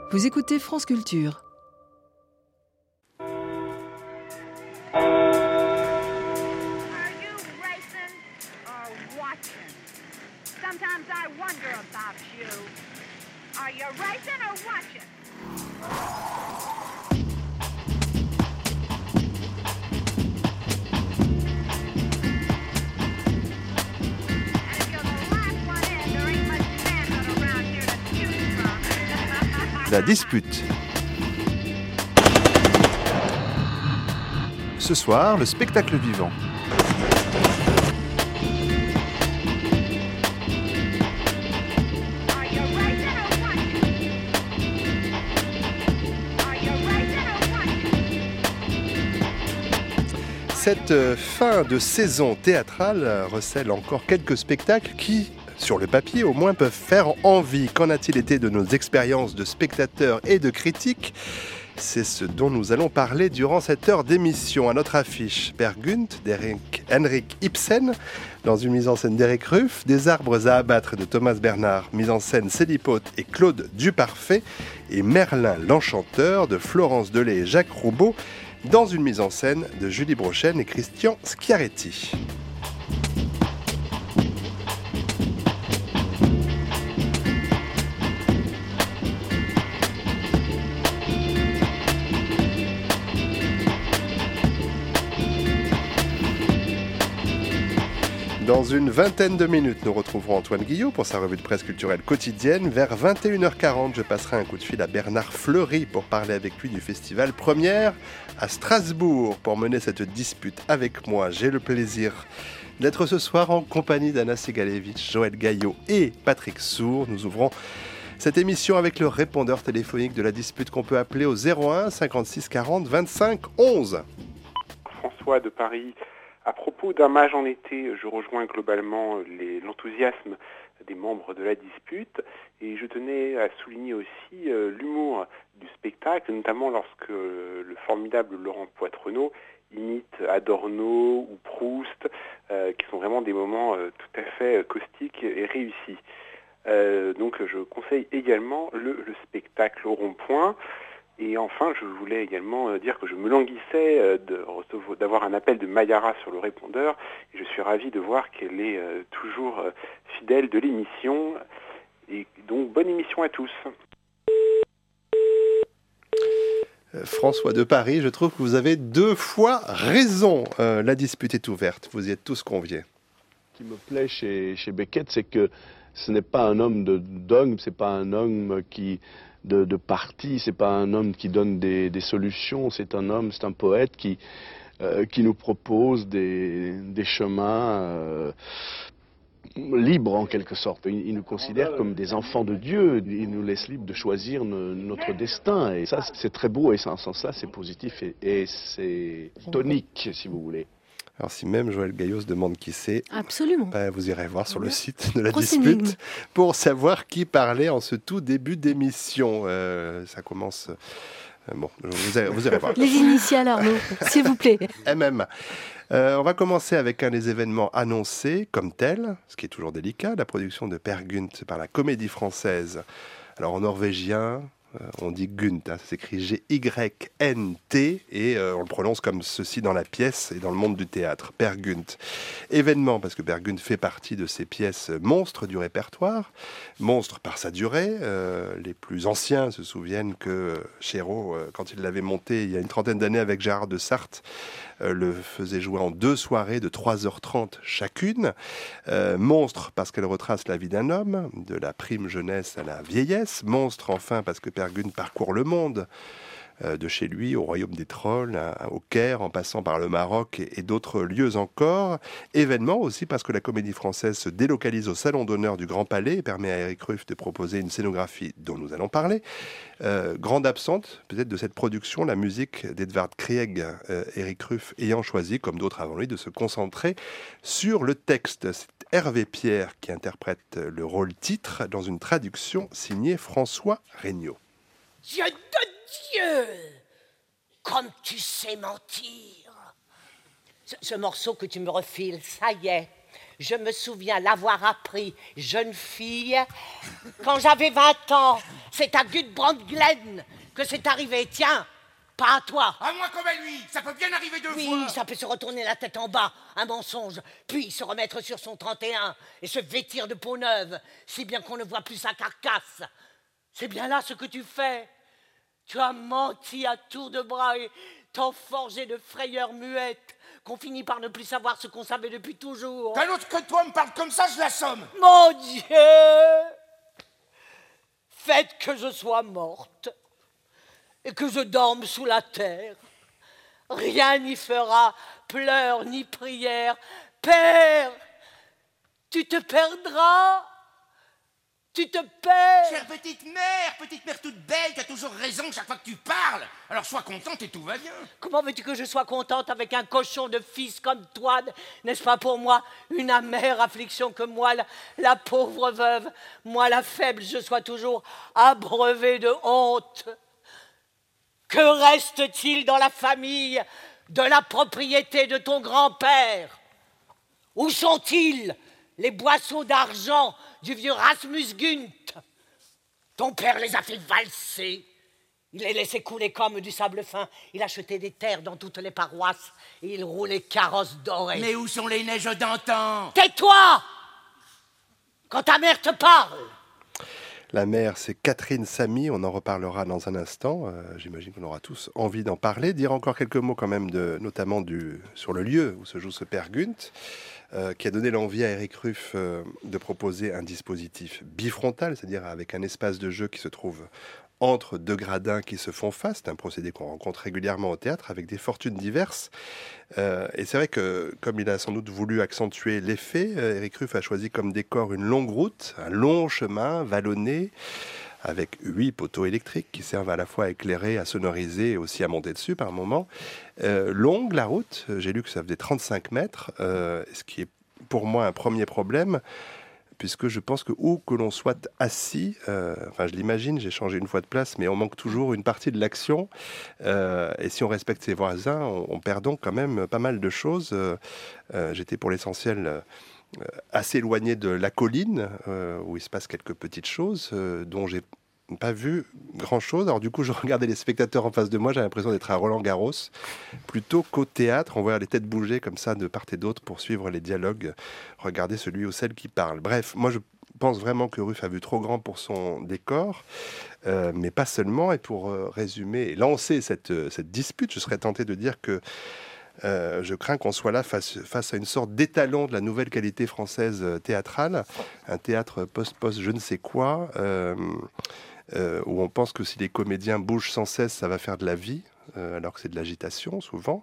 Vous écoutez France Culture. Sometimes I wonder about you. Are you racing or watching? And if you're the last one in, there ain't much standing around here to choose from. La dispute. Ce soir, le spectacle vivant. Are you racing or watching? Are you racing or watching? Cette fin de saison théâtrale recèle encore quelques spectacles qui, sur le papier au moins, peuvent faire envie. Qu'en a-t-il été de nos expériences de spectateurs et de critiques ? C'est ce dont nous allons parler durant cette heure d'émission. À notre affiche, Per Gynt d'Henrik Ibsen, dans une mise en scène d'Éric Ruff, Des arbres à abattre de Thomas Bernhard, mise en scène Célipote et Claude Duparfait, et Merlin l'Enchanteur de Florence Delay et Jacques Roubaud, dans une mise en scène de Julie Brochen et Christian Schiaretti. Dans une vingtaine de minutes, nous retrouverons Antoine Guillot pour sa revue de presse culturelle quotidienne. Vers 21h40, je passerai un coup de fil à Bernard Fleury pour parler avec lui du festival Première à Strasbourg. Pour mener cette dispute avec moi, j'ai le plaisir d'être ce soir en compagnie d'Anna Segalevitch, Joël Gaillot et Patrick Sour. Nous ouvrons cette émission avec le répondeur téléphonique de la dispute qu'on peut appeler au 01 56 40 25 11. François de Paris. À propos d'un mage en été, je rejoins globalement l'enthousiasme des membres de la dispute et je tenais à souligner aussi l'humour du spectacle, notamment lorsque le formidable Laurent Poitrenaud imite Adorno ou Proust, qui sont vraiment des moments tout à fait caustiques et réussis. Donc je conseille également le spectacle au rond-point. Et enfin, je voulais également dire que je me languissais d'avoir un appel de Mayara sur le répondeur. Et je suis ravi de voir qu'elle est toujours fidèle de l'émission. Et donc, bonne émission à tous. François de Paris, je trouve que vous avez 2 fois raison. La dispute est ouverte. Vous y êtes tous conviés. Ce qui me plaît chez Beckett, c'est que ce n'est pas un homme de dogme, c'est pas un homme de parti, c'est pas un homme qui donne des solutions, c'est un poète qui nous propose des chemins libres en quelque sorte. Il nous considère comme des enfants de Dieu, il nous laisse libres de choisir notre destin. Et ça, c'est très beau et en ce sens-là, c'est positif et c'est tonique, si vous voulez. Alors si même Joël Gaillot se demande qui c'est, Absolument. Vous irez voir sur le site de la Grosse dispute énigme. pour savoir qui parlait en ce tout début d'émission. Ça commence... bon, vous irez voir. Les initiales, Arnaud, s'il vous plaît. MM. On va commencer avec un des événements annoncés comme tel, ce qui est toujours délicat, la production de Per Gynt par la Comédie Française. Alors en norvégien... on dit Gynt, ça s'écrit G-Y-N-T et on le prononce comme ceci dans la pièce et dans le monde du théâtre, Per Gynt. Événement, parce que Per Gynt fait partie de ces pièces monstres du répertoire, monstres par sa durée. Les plus anciens se souviennent que Chéreau, quand il l'avait monté il y a une trentaine d'années avec Gérard de Sarthe, le faisait jouer en 2 soirées de 3h30 chacune. Monstre parce qu'elle retrace la vie d'un homme, de la prime jeunesse à la vieillesse. Monstre enfin parce que Per Gynt parcourt le monde, de chez lui au royaume des trolls, au Caire, en passant par le Maroc et d'autres lieux encore. Événement aussi parce que la Comédie Française se délocalise au Salon d'honneur du Grand Palais et permet à Éric Ruff de proposer une scénographie dont nous allons parler. Grande absente peut-être de cette production, la musique d'Edvard Grieg, Éric Ruff ayant choisi, comme d'autres avant lui, de se concentrer sur le texte. C'est Hervé Pierre qui interprète le rôle titre dans une traduction signée François Regnault. Dieu de Dieu, comme tu sais mentir. Ce morceau que tu me refiles, ça y est, Je me souviens l'avoir appris, jeune fille, quand j'avais 20 ans. C'est à Gudbrandglen que c'est arrivé. Tiens, pas à toi. À moi comme à lui, ça peut bien arriver deux Oui, fois. ça peut se retourner la tête en bas, un mensonge, puis se remettre sur son 31 et se vêtir de peau neuve, si bien qu'on ne voit plus sa carcasse. C'est bien là ce que tu fais. Tu as menti à tour de bras et t'en forgé de frayeurs muettes, qu'on finit par ne plus savoir ce qu'on savait depuis toujours. Qu'un autre que toi me parle comme ça, je l'assomme. Mon Dieu! Faites que je sois morte et que je dorme sous la terre. Rien n'y fera, pleurs ni prières. Père, tu te perdras. Tu te perds. Chère petite mère toute belle, t'as toujours raison chaque fois que tu parles. Alors sois contente et tout va bien. Comment veux-tu que je sois contente avec un cochon de fils comme toi? N'est-ce pas pour moi une amère affliction que moi, la pauvre veuve, moi la faible, je sois toujours abreuvée de honte? Que reste-t-il dans la famille de la propriété de ton grand-père? Où sont-ils les boisseaux d'argent du vieux Rasmus Gunt? Ton père les a fait valser. Il les laissait couler comme du sable fin. Il achetait des terres dans toutes les paroisses et il roulait carrosses dorées. Mais où sont les neiges d'antan? Tais-toi quand ta mère te parle. La mère, c'est Catherine Samy, on en reparlera dans un instant. J'imagine qu'on aura tous envie d'en parler. Dire encore quelques mots quand même, notamment sur le lieu où se joue ce Peer Gynt, qui a donné l'envie à Eric Ruff de proposer un dispositif bifrontal, c'est-à-dire avec un espace de jeu qui se trouve entre deux gradins qui se font face. C'est un procédé qu'on rencontre régulièrement au théâtre avec des fortunes diverses. Et c'est vrai que, comme il a sans doute voulu accentuer l'effet, Eric Ruff a choisi comme décor une longue route, un long chemin vallonné, avec 8 poteaux électriques qui servent à la fois à éclairer, à sonoriser et aussi à monter dessus par moment. Longue la route, j'ai lu que ça faisait 35 mètres, ce qui est pour moi un premier problème, puisque je pense que où que l'on soit assis, enfin je l'imagine, j'ai changé une fois de place, mais on manque toujours une partie de l'action. Et si on respecte ses voisins, on perd donc quand même pas mal de choses. J'étais pour l'essentiel assez éloigné de la colline, où il se passe quelques petites choses, dont j'ai pas vu grand-chose. Alors du coup, je regardais les spectateurs en face de moi, j'avais l'impression d'être à Roland-Garros, plutôt qu'au théâtre. On voit les têtes bouger comme ça de part et d'autre pour suivre les dialogues, regarder celui ou celle qui parle. Bref, moi je pense vraiment que Ruff a vu trop grand pour son décor, mais pas seulement. Et pour résumer et lancer cette dispute, je serais tenté de dire que je crains qu'on soit là face à une sorte d'étalon de la nouvelle qualité française théâtrale, un théâtre post-post je ne sais quoi, où on pense que si les comédiens bougent sans cesse, ça va faire de la vie, alors que c'est de l'agitation souvent.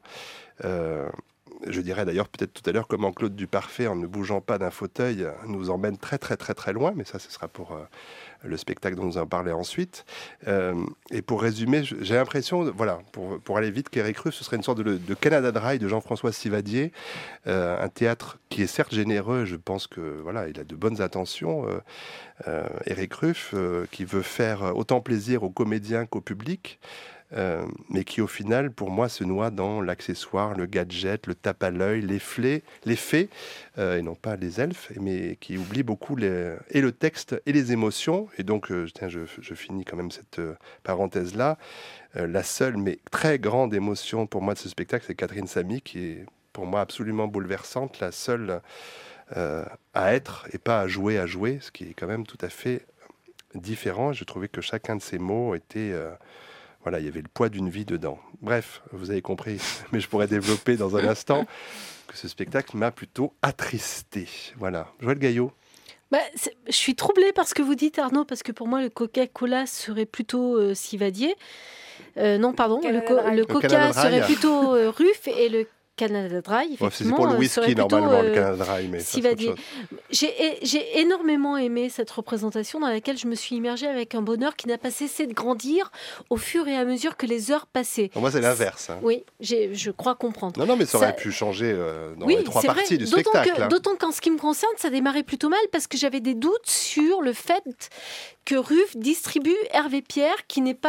Je dirais d'ailleurs peut-être tout à l'heure comment Claude Duparfait, en ne bougeant pas d'un fauteuil, nous emmène très très très très loin, mais ça ce sera pour le spectacle dont nous en parlons ensuite. Et pour résumer, j'ai l'impression, voilà, pour aller vite, qu'Eric Ruff, ce serait une sorte de Canada Dry de Jean-François Sivadier, un théâtre qui est certes généreux, je pense que voilà, il a de bonnes intentions, Eric Ruff, qui veut faire autant plaisir aux comédiens qu'au public, mais qui au final, pour moi, se noie dans l'accessoire, le gadget, le tape à l'œil, les fées, et non pas les elfes, mais qui oublie beaucoup et le texte et les émotions. Et donc, je finis quand même cette parenthèse-là. La seule, mais très grande émotion pour moi de ce spectacle, c'est Catherine Samy, qui est pour moi absolument bouleversante, la seule à être et pas à jouer, ce qui est quand même tout à fait différent. Je trouvais que chacun de ces mots était... Voilà, il y avait le poids d'une vie dedans. Bref, vous avez compris, mais je pourrais développer dans un instant que ce spectacle m'a plutôt attristé. Voilà. Joël Gaillot. Je suis troublée par ce que vous dites, Arnaud, parce que pour moi, le Coca-Cola serait plutôt Sivadier. Non, pardon, le Coca serait plutôt Ruff et le Canada Dry, effectivement, c'est pour le whisky normalement, le Canada Dry, mais ça, c'est autre chose. J'ai énormément aimé cette représentation dans laquelle je me suis immergée avec un bonheur qui n'a pas cessé de grandir au fur et à mesure que les heures passaient. Moi, c'est l'inverse. Hein. Oui, je crois comprendre. Non, mais ça aurait pu changer dans les trois parties du spectacle. D'autant qu'en ce qui me concerne, ça démarrait plutôt mal parce que j'avais des doutes sur le fait que Ruff distribue Hervé Pierre, qui n'est pas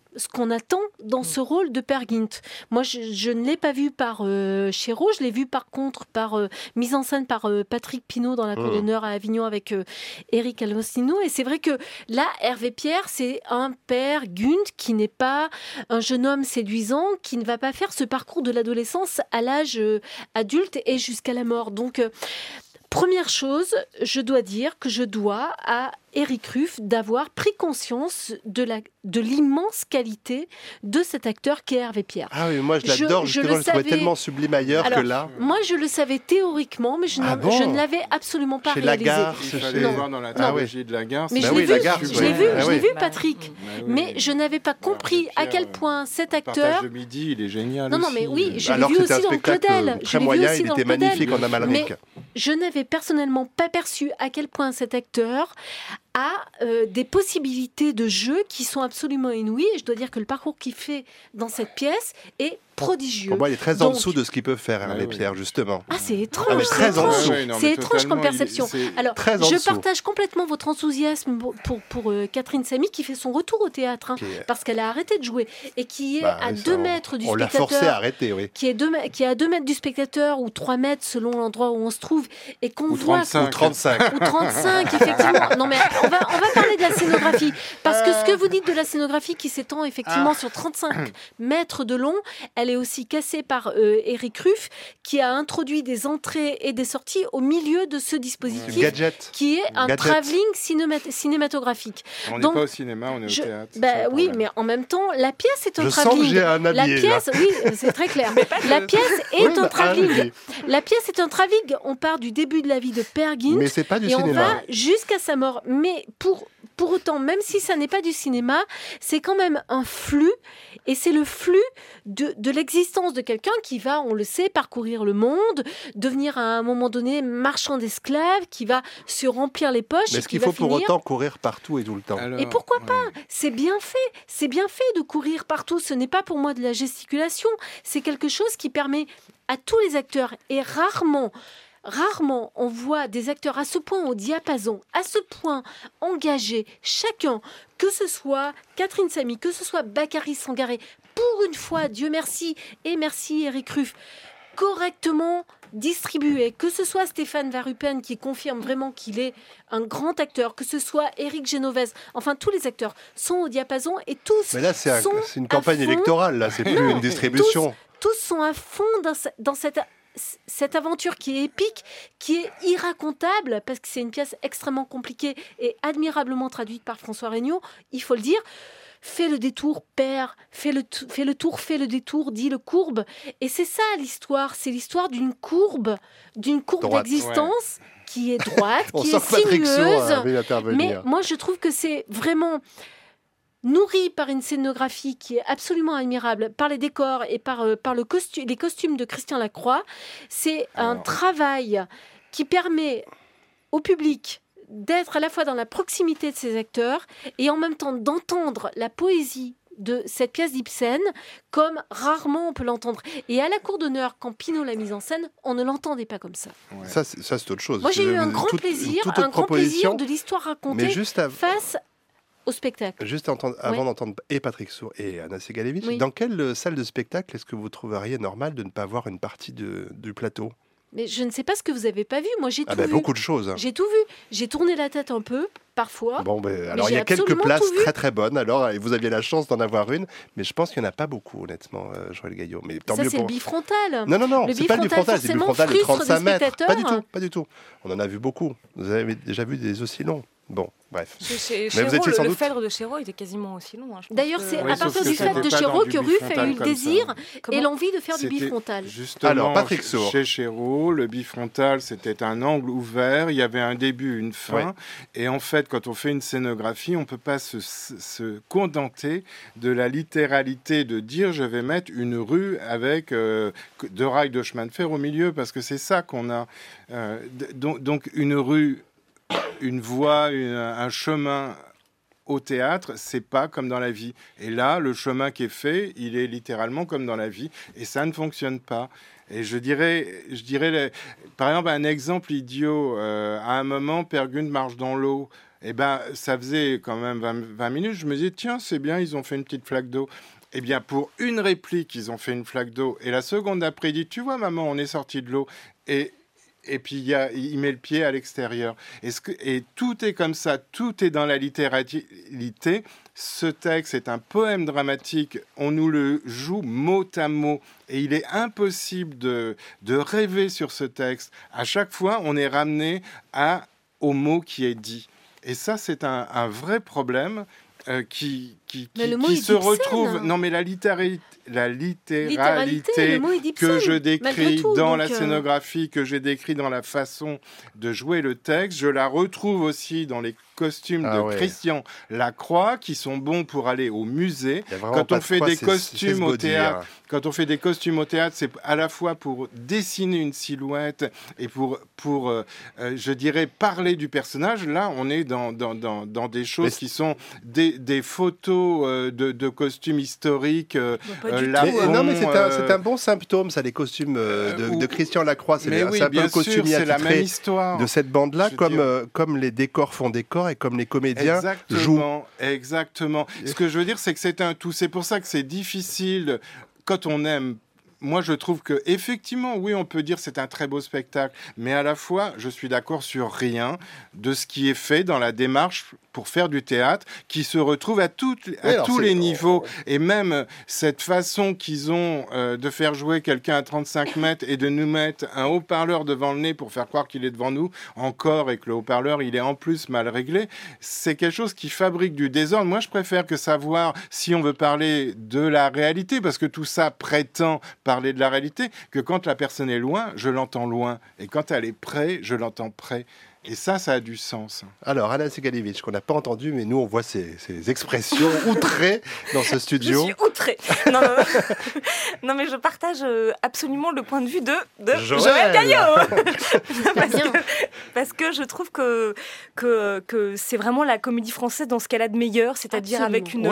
ce qu'on attend dans ce rôle de Peer Gynt. Moi, je ne l'ai pas vu par Chéreau, je l'ai vu par contre mise en scène par Patrick Pinault dans La Colonneur à Avignon avec Eric Alostino. Et c'est vrai que là, Hervé Pierre, c'est un Peer Gynt qui n'est pas un jeune homme séduisant, qui ne va pas faire ce parcours de l'adolescence à l'âge adulte et jusqu'à la mort. Donc, première chose, je dois dire que je dois à Éric Ruff d'avoir pris conscience de l'immense qualité de cet acteur qu'est Hervé Pierre. Ah oui, moi je l'adore, justement, je le trouvais tellement sublime ailleurs. Alors, que là. Moi je le savais théoriquement, mais je ne l'avais absolument pas chez réalisé. Lagarde, il fallait voir dans la trilogie de Lagarde. Mais je l'ai vu, Patrick. Mais je n'avais pas compris à quel point cet acteur... Partage de midi, il est génial. Non, mais oui, je l'ai vu aussi dans Claudel. Très moyen, il était magnifique en Amalric. Je n'avais personnellement pas perçu à quel point cet acteur a des possibilités de jeu qui sont absolument inouïes. Et je dois dire que le parcours qu'il fait dans cette pièce est prodigieux. Pour moi, il est très en dessous de ce qu'il peut faire, Hervé Pierre, justement. Ah, c'est étrange. C'est étrange comme perception. Alors, je partage complètement votre enthousiasme pour Catherine Samy, qui fait son retour au théâtre, parce qu'elle a arrêté de jouer, et qui est à 2 mètres du spectateur. On l'a forcée à arrêter, oui. Qui est à 2 mètres du spectateur, ou 3 mètres selon l'endroit où on se trouve, et qu'on voit... Ou 35. Ou 35, effectivement. Non, mais on va parler de la scénographie, parce que ce que vous dites de la scénographie qui s'étend effectivement sur 35 mètres de long, elle est aussi cassée par Éric Ruff, qui a introduit des entrées et des sorties au milieu de ce dispositif, qui est un travelling cinématographique. On n'est pas au cinéma, on est au théâtre. Oui, mais en même temps, la pièce est un travelling. Je sens que j'ai un allié, la pièce, oui, c'est très clair. La pièce est un travelling. La pièce est un travelling. On part du début de la vie de Peer Gynt, mais c'est pas du cinéma. On va jusqu'à sa mort. Mais pour autant, même si ça n'est pas du cinéma, c'est quand même un flux, et c'est le flux de l'existence de quelqu'un qui va, on le sait, parcourir le monde, devenir à un moment donné marchand d'esclaves, qui va se remplir les poches. Mais est-ce qu'il faut pour autant courir partout et tout le temps? Et pourquoi pas? C'est bien fait de courir partout. Ce n'est pas pour moi de la gesticulation, c'est quelque chose qui permet à tous les acteurs, et rarement on voit des acteurs à ce point au diapason, à ce point engagés, chacun, que ce soit Catherine Samy, que ce soit Bakary Sangaré, pour une fois, Dieu merci, et merci Éric Ruff, correctement distribué, que ce soit Stéphane Varupen qui confirme vraiment qu'il est un grand acteur, que ce soit Éric Genovese, enfin tous les acteurs sont au diapason, et tous. Mais là c'est une campagne électorale, là c'est plus une distribution. Tous sont à fond dans cette aventure qui est épique, qui est irracontable, parce que c'est une pièce extrêmement compliquée et admirablement traduite par François Regnault, il faut le dire. Fais le détour, père, fais le détour, dit le courbe. Et c'est ça l'histoire, c'est l'histoire d'une courbe d'existence qui est droite, qui est sinueuse. Mais moi je trouve que c'est vraiment nourri par une scénographie qui est absolument admirable, par les décors et par les costumes de Christian Lacroix. C'est un travail qui permet au public d'être à la fois dans la proximité de ces acteurs et en même temps d'entendre la poésie de cette pièce d'Ibsen comme rarement on peut l'entendre. Et à la cour d'honneur, quand Pinault l'a mise en scène, on ne l'entendait pas comme ça. Ouais. Ça, c'est autre chose. Moi, j'ai eu un grand plaisir de l'histoire racontée face au spectacle. Juste avant d'entendre et Patrick Sour et Anna Segalevitch, dans quelle salle de spectacle est-ce que vous trouveriez normal de ne pas voir une partie du plateau? Mais je ne sais pas ce que vous avez pas vu. Moi, j'ai tout vu. Beaucoup de choses. J'ai tout vu. J'ai tourné la tête un peu, parfois. Bon, alors il y a quelques places très très bonnes. Alors, et vous aviez la chance d'en avoir une, mais je pense qu'il n'y en a pas beaucoup, honnêtement, Joël Gaillot. Mais tant ça, mieux c'est le bifrontal. Non, c'est pas le bifrontal, c'est le bifrontal de 35 mètres. Pas du tout. On en a vu beaucoup. Vous avez déjà vu des aussi longs. Bon, bref. Le Phèdre de Chéreau était quasiment aussi long. D'ailleurs, c'est à partir du Phèdre de Chéreau que Ruff a eu le désir et l'envie de faire du bifrontal. Justement, alors, Patrick Sour. Chez Chéreau, le bifrontal, c'était un angle ouvert, il y avait un début, une fin. Et en fait, quand on fait une scénographie, on ne peut pas se contenter de la littéralité de dire je vais mettre une rue avec 2 rails de chemin de fer au milieu, parce que c'est ça qu'on a. Donc une rue, une voie, un chemin au théâtre, c'est pas comme dans la vie. Et là, le chemin qui est fait, il est littéralement comme dans la vie, et ça ne fonctionne pas. Et je dirais par exemple, un exemple idiot. À un moment, Peer Gynt marche dans l'eau. Eh ben, ça faisait quand même 20 minutes. Je me disais, tiens, c'est bien, ils ont fait une petite flaque d'eau. Eh bien, pour une réplique, ils ont fait une flaque d'eau. Et la seconde d'après, il dit, tu vois, maman, on est sorti de l'eau. Et puis, il met le pied à l'extérieur. Et tout est comme ça, tout est dans la littéralité. Ce texte est un poème dramatique. On nous le joue mot à mot. Et il est impossible de rêver sur ce texte. À chaque fois, on est ramené au mot qui est dit. Et ça, c'est un vrai problème qui se retrouve... Non, mais la littéralité que je décris dans la scénographie, que j'ai décrit dans la façon de jouer le texte, je la retrouve aussi dans les costumes de Christian Lacroix, qui sont bons pour aller au musée. Quand on fait des costumes au théâtre, c'est à la fois pour dessiner une silhouette et pour je dirais, parler du personnage. Là, on est dans des choses qui sont des photos de costumes historiques. Non, mais c'est un bon symptôme, ça, les costumes de Christian Lacroix. C'est un peu le costumier attitré de cette bande-là, comme les décors font décor et comme les comédiens jouent. Exactement. Ce que je veux dire, c'est que c'est un tout. C'est pour ça que c'est difficile, quand on aime. Moi, je trouve que effectivement, oui, on peut dire que c'est un très beau spectacle, mais à la fois, je suis d'accord sur rien de ce qui est fait dans la démarche pour faire du théâtre, qui se retrouve à tous les niveaux. Et même cette façon qu'ils ont de faire jouer quelqu'un à 35 mètres et de nous mettre un haut-parleur devant le nez pour faire croire qu'il est devant nous, encore, et que le haut-parleur, il est en plus mal réglé, c'est quelque chose qui fabrique du désordre. Moi, je préfère que savoir si on veut parler de la réalité, parce que tout ça prétend parler de la réalité, que quand la personne est loin, je l'entends loin. Et quand elle est près, je l'entends près. Et ça a du sens. Alors, Anna Segalevitch, qu'on n'a pas entendu, mais nous, on voit ces expressions outrées dans ce studio. Je suis outrée. Non, mais je partage absolument le point de vue de Joël Gaillot. parce que je trouve que c'est vraiment la comédie française dans ce qu'elle a de meilleur, c'est-à-dire avec une... ou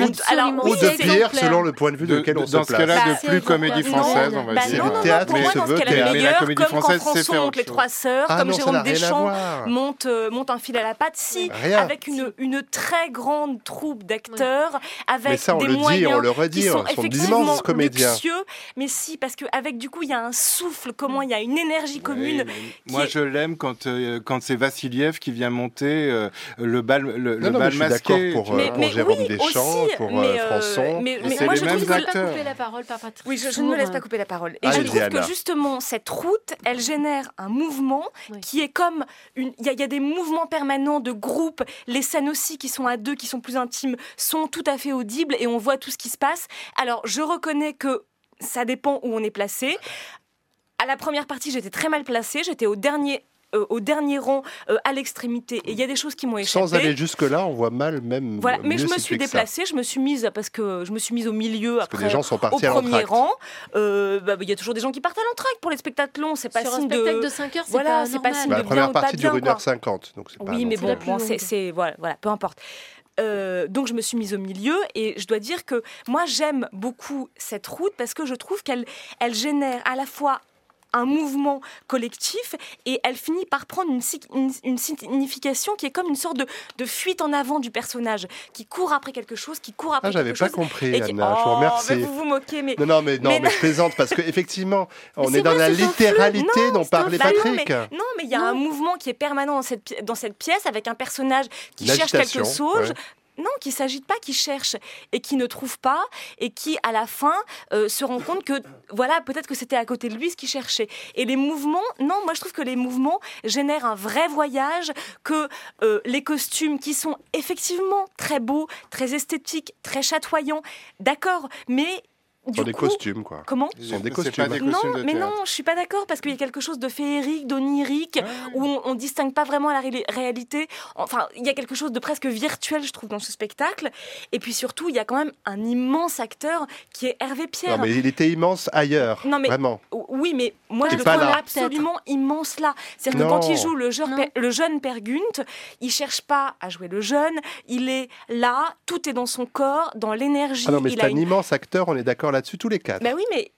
de pire, selon le point de vue de lequel on se place. Dans ce cas-là, de plus comédie française, on va dire. Le théâtre, pour moi, dans ce qu'elle a de meilleur, comme quand François monte Les Trois Sœurs, comme Jérôme Deschamps monte un fil à la patte, avec une très grande troupe d'acteurs, avec des moyens qui sont effectivement luxueux, mais si, parce qu'avec du coup il y a un souffle, comment il y a une énergie commune. Moi je l'aime quand c'est Vassiliev qui vient monter le bal masqué. Je suis d'accord pour Jérôme Deschamps, pour Françon. Mais c'est moi les je mêmes trouve que acteurs. La parole par Patrick. Oui, je ne me laisse pas couper la parole. Et je trouve que justement cette route, elle génère un mouvement qui est comme il y a des mouvements permanents de groupe. Les scènes aussi qui sont à deux, qui sont plus intimes, sont tout à fait audibles et on voit tout ce qui se passe. Alors, je reconnais que ça dépend où on est placé. À la première partie, j'étais très mal placée. J'étais au dernier rang, à l'extrémité. Et il y a des choses qui m'ont échappé. Sans aller jusque-là, on voit mal même. Voilà, mais je me suis déplacée, je me suis mise au milieu, parce après, que les gens sont partis au premier rang. Il y a toujours des gens qui partent à l'entracte pour les spectacles longs. C'est pas sur signe un spectacle de 5 heures, c'est pas signe de bien ou pas bien. La première partie dure 1h50. Donc c'est pas oui, mais bon, voilà, peu importe. Donc je me suis mise au milieu et je dois dire que moi j'aime beaucoup cette route parce que je trouve qu'elle génère à la fois un mouvement collectif et elle finit par prendre une signification qui est comme une sorte de fuite en avant du personnage qui court après quelque chose, qui court après quelque chose. J'avais pas compris, Anna, je vous remercie. Vous vous moquez, mais... Non, mais je plaisante parce qu'effectivement, on est dans la littéralité dont parlait Patrick. Mais il y a un mouvement qui est permanent dans cette pièce avec un personnage qui cherche quelque chose. Ouais. Non, qui ne s'agite pas, qui cherche et qui ne trouve pas et qui, à la fin, se rend compte que, voilà, peut-être que c'était à côté de lui ce qu'il cherchait. Et les mouvements, moi je trouve que les mouvements génèrent un vrai voyage, que les costumes qui sont effectivement très beaux, très esthétiques, très chatoyants, d'accord, mais... Ce sont des costumes, quoi. Comment ? Ce sont des costumes. Non, je suis pas d'accord parce qu'il y a quelque chose de féerique, d'onirique, où on distingue pas vraiment la réalité. Enfin, il y a quelque chose de presque virtuel, je trouve, dans ce spectacle. Et puis surtout, il y a quand même un immense acteur qui est Hervé Pierre. Non, mais il était immense ailleurs, vraiment. Oui, mais moi, je le trouve absolument immense là. C'est-à-dire que quand il joue le jeune Père Gunt, il cherche pas à jouer le jeune, il est là, tout est dans son corps, dans l'énergie. Ah non, mais c'est un immense acteur, on est d'accord là-dessus, tous les quatre. Ben oui, mais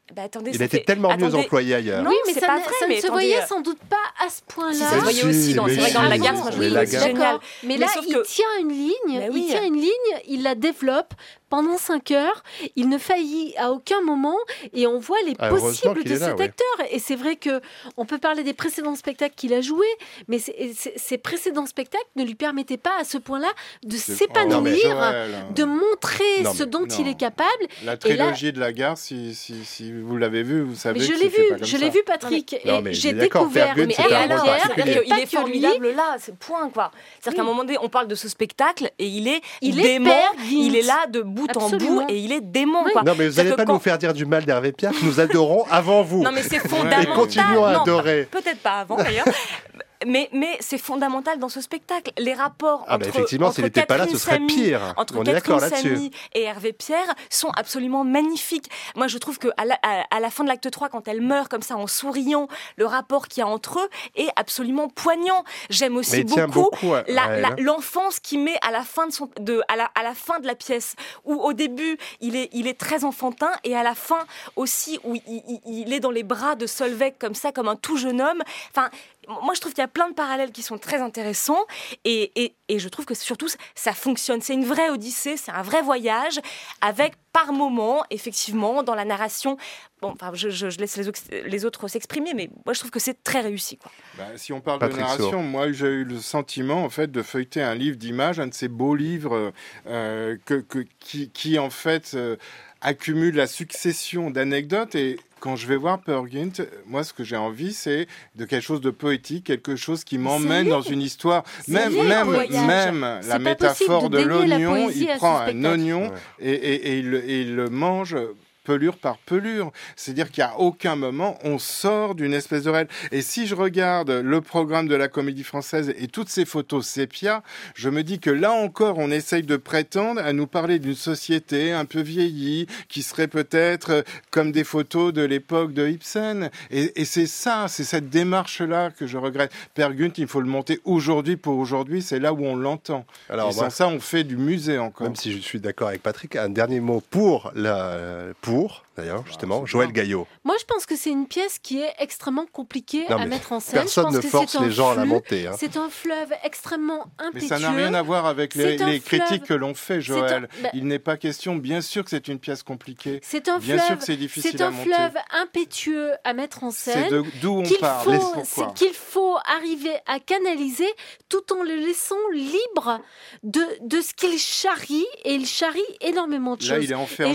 Attendez, il était tellement mieux employé ailleurs. Non, oui, mais c'est ça, pas vrai, ça mais ne se attendez, voyait sans doute pas à ce point-là. ça se voyait aussi. C'est vrai que dans La Garce, moi je trouve que c'est génial. Mais là, il tient une ligne, il la développe pendant 5 heures, il ne faillit à aucun moment et on voit les possibles de cet acteur. Et c'est vrai qu'on peut parler des précédents spectacles qu'il a joués, mais ces précédents spectacles ne lui permettaient pas à ce point-là de s'épanouir, de montrer ce dont il est capable. La trilogie de La Garce, si vous l'avez vu, vous savez mais que je l'ai vu, Patrick, et j'ai découvert il est formidable là, c'est point quoi. C'est-à-dire qu'à un moment donné, on parle de ce spectacle et il est dément, il est là de bout en bout et il est dément quoi. Non mais vous n'allez pas nous faire dire du mal d'Hervé Pierre, nous adorons avant vous. Non mais c'est fondamental. Et continuons à adorer. Peut-être pas avant d'ailleurs. Mais c'est fondamental dans ce spectacle. Les rapports entre effectivement, s'il n'était pas là, ce serait pire. Entre Catherine Samy et Hervé Pierre sont absolument magnifiques. Moi, je trouve qu'à la fin de l'acte 3, quand elle meurt comme ça en souriant, le rapport qu'il y a entre eux est absolument poignant. J'aime aussi beaucoup l'enfance qu'il met à la fin à la fin de la pièce, où au début, il est très enfantin, et à la fin aussi, où il est dans les bras de Solveig comme ça, comme un tout jeune homme. Enfin, moi, je trouve qu'il y a plein de parallèles qui sont très intéressants et je trouve que surtout, ça fonctionne. C'est une vraie odyssée, c'est un vrai voyage avec, par moments, effectivement, dans la narration... Bon, enfin, je laisse les autres s'exprimer, mais moi, je trouve que c'est très réussi, quoi. Si on parle de narration, moi, j'ai eu le sentiment, en fait, de feuilleter un livre d'images, un de ces beaux livres qui en fait, accumule la succession d'anecdotes. Et quand je vais voir Peer Gynt, moi, ce que j'ai envie, c'est de quelque chose de poétique, quelque chose qui m'emmène dans une histoire. Même la métaphore de l'oignon, il prend un oignon et il le mange pelure par pelure. C'est-à-dire qu'à aucun moment, on sort d'une espèce de règle. Et si je regarde le programme de la Comédie Française et toutes ces photos sépia, je me dis que là encore, on essaye de prétendre à nous parler d'une société un peu vieillie, qui serait peut-être comme des photos de l'époque de Ibsen. Et c'est ça, c'est cette démarche-là que je regrette. Peer Gynt, il faut le monter aujourd'hui pour aujourd'hui, c'est là où on l'entend. Alors, et sans ça, on fait du musée encore. Même si je suis d'accord avec Patrick, un dernier mot pour d'ailleurs, justement, Joël Gaillot. Moi, je pense que c'est une pièce qui est extrêmement compliquée à mettre en scène. Personne ne force les gens à la monter. C'est un fleuve extrêmement impétueux. Mais ça n'a rien à voir avec les critiques que l'on fait, Joël. Il n'est pas question, bien sûr que c'est une pièce compliquée. C'est un fleuve, sûr que c'est difficile à monter. C'est un fleuve impétueux à mettre en scène. C'est d'où on parle. C'est qu'il faut arriver à canaliser tout en le laissant libre de ce qu'il charrie. Et il charrie énormément de choses. Là, il est enfermé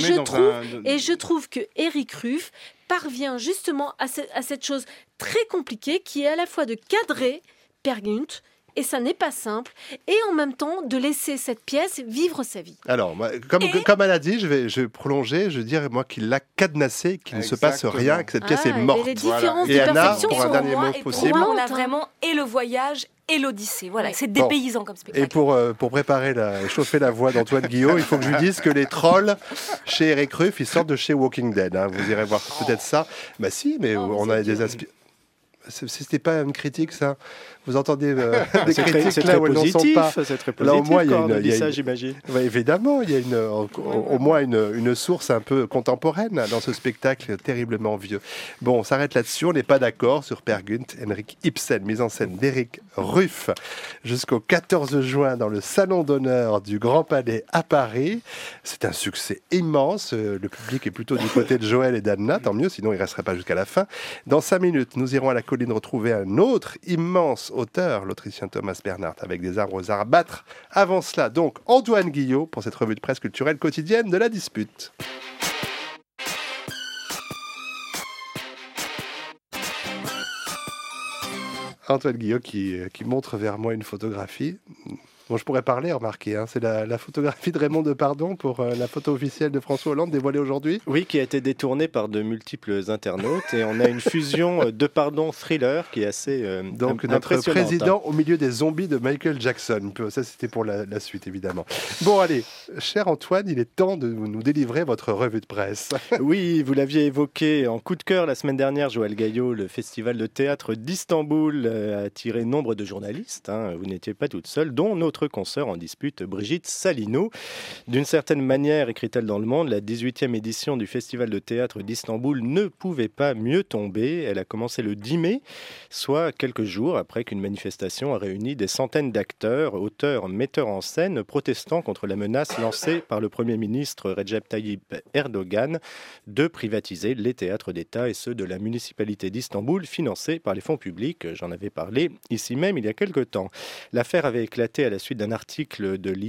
Et je trouve que Éric Ruff parvient justement à cette chose très compliquée qui est à la fois de cadrer Peer Gynt, et ça n'est pas simple, et en même temps de laisser cette pièce vivre sa vie. Alors, comme elle a dit, je vais prolonger, je veux dire moi qu'il l'a cadenassé, qu'il ne se passe rien, que cette pièce est morte. Les différences Et de Anna, perfection pour un dernier mot possible. Pour moi, on a vraiment et le voyage et l'Odyssée. Voilà, c'est dépaysant comme spectacle. Et pour préparer chauffer la voix d'Antoine Guillot, il faut que je lui dise que les trolls chez Éric Ruff, ils sortent de chez Walking Dead. Hein. Vous irez voir peut-être ça. Bah si, mais on a des inspirations. C'était pas une critique, ça. Vous entendez des critiques là où elles n'en sont pas. C'est très positif. Là, au moins, il y a ça, j'imagine. Ouais, évidemment, il y a au moins une source un peu contemporaine dans ce spectacle terriblement vieux. Bon, on s'arrête là-dessus. On n'est pas d'accord sur Peer Gynt, Henrik Ibsen, mise en scène d'Éric Ruff, jusqu'au 14 juin dans le Salon d'honneur du Grand Palais à Paris. C'est un succès immense. Le public est plutôt du côté de Joël et d'Anna, tant mieux, sinon il ne resterait pas jusqu'à la fin. Dans 5 minutes, nous irons à la colline retrouver un autre immense auteur, l'Autrichien Thomas Bernhard, avec des arbres aux arbres à battre. Avant cela, donc, Antoine Guillot pour cette revue de presse culturelle quotidienne de la Dispute. Antoine Guillot qui montre vers moi une photographie. Bon, je pourrais parler, remarquez, c'est la photographie de Raymond Depardon pour la photo officielle de François Hollande dévoilée aujourd'hui. Oui, qui a été détournée par de multiples internautes et on a une fusion Depardon thriller qui est assez donc notre président au milieu des zombies de Michael Jackson. Ça, c'était pour la suite, évidemment. Bon, allez, cher Antoine, il est temps de nous délivrer votre revue de presse. Oui, vous l'aviez évoqué en coup de cœur la semaine dernière, Joël Gaillot, le festival de théâtre d'Istanbul a attiré nombre de journalistes. Vous n'étiez pas toute seule, dont notre notre consoeur en dispute Brigitte Salino. D'une certaine manière, écrit-elle dans Le Monde, la 18e édition du Festival de théâtre d'Istanbul ne pouvait pas mieux tomber. Elle a commencé le 10 mai, soit quelques jours après qu'une manifestation a réuni des centaines d'acteurs, auteurs, metteurs en scène, protestant contre la menace lancée par le Premier ministre Recep Tayyip Erdogan de privatiser les théâtres d'État et ceux de la municipalité d'Istanbul, financés par les fonds publics. J'en avais parlé ici même il y a quelque temps. L'affaire avait éclaté à la suite d'un article de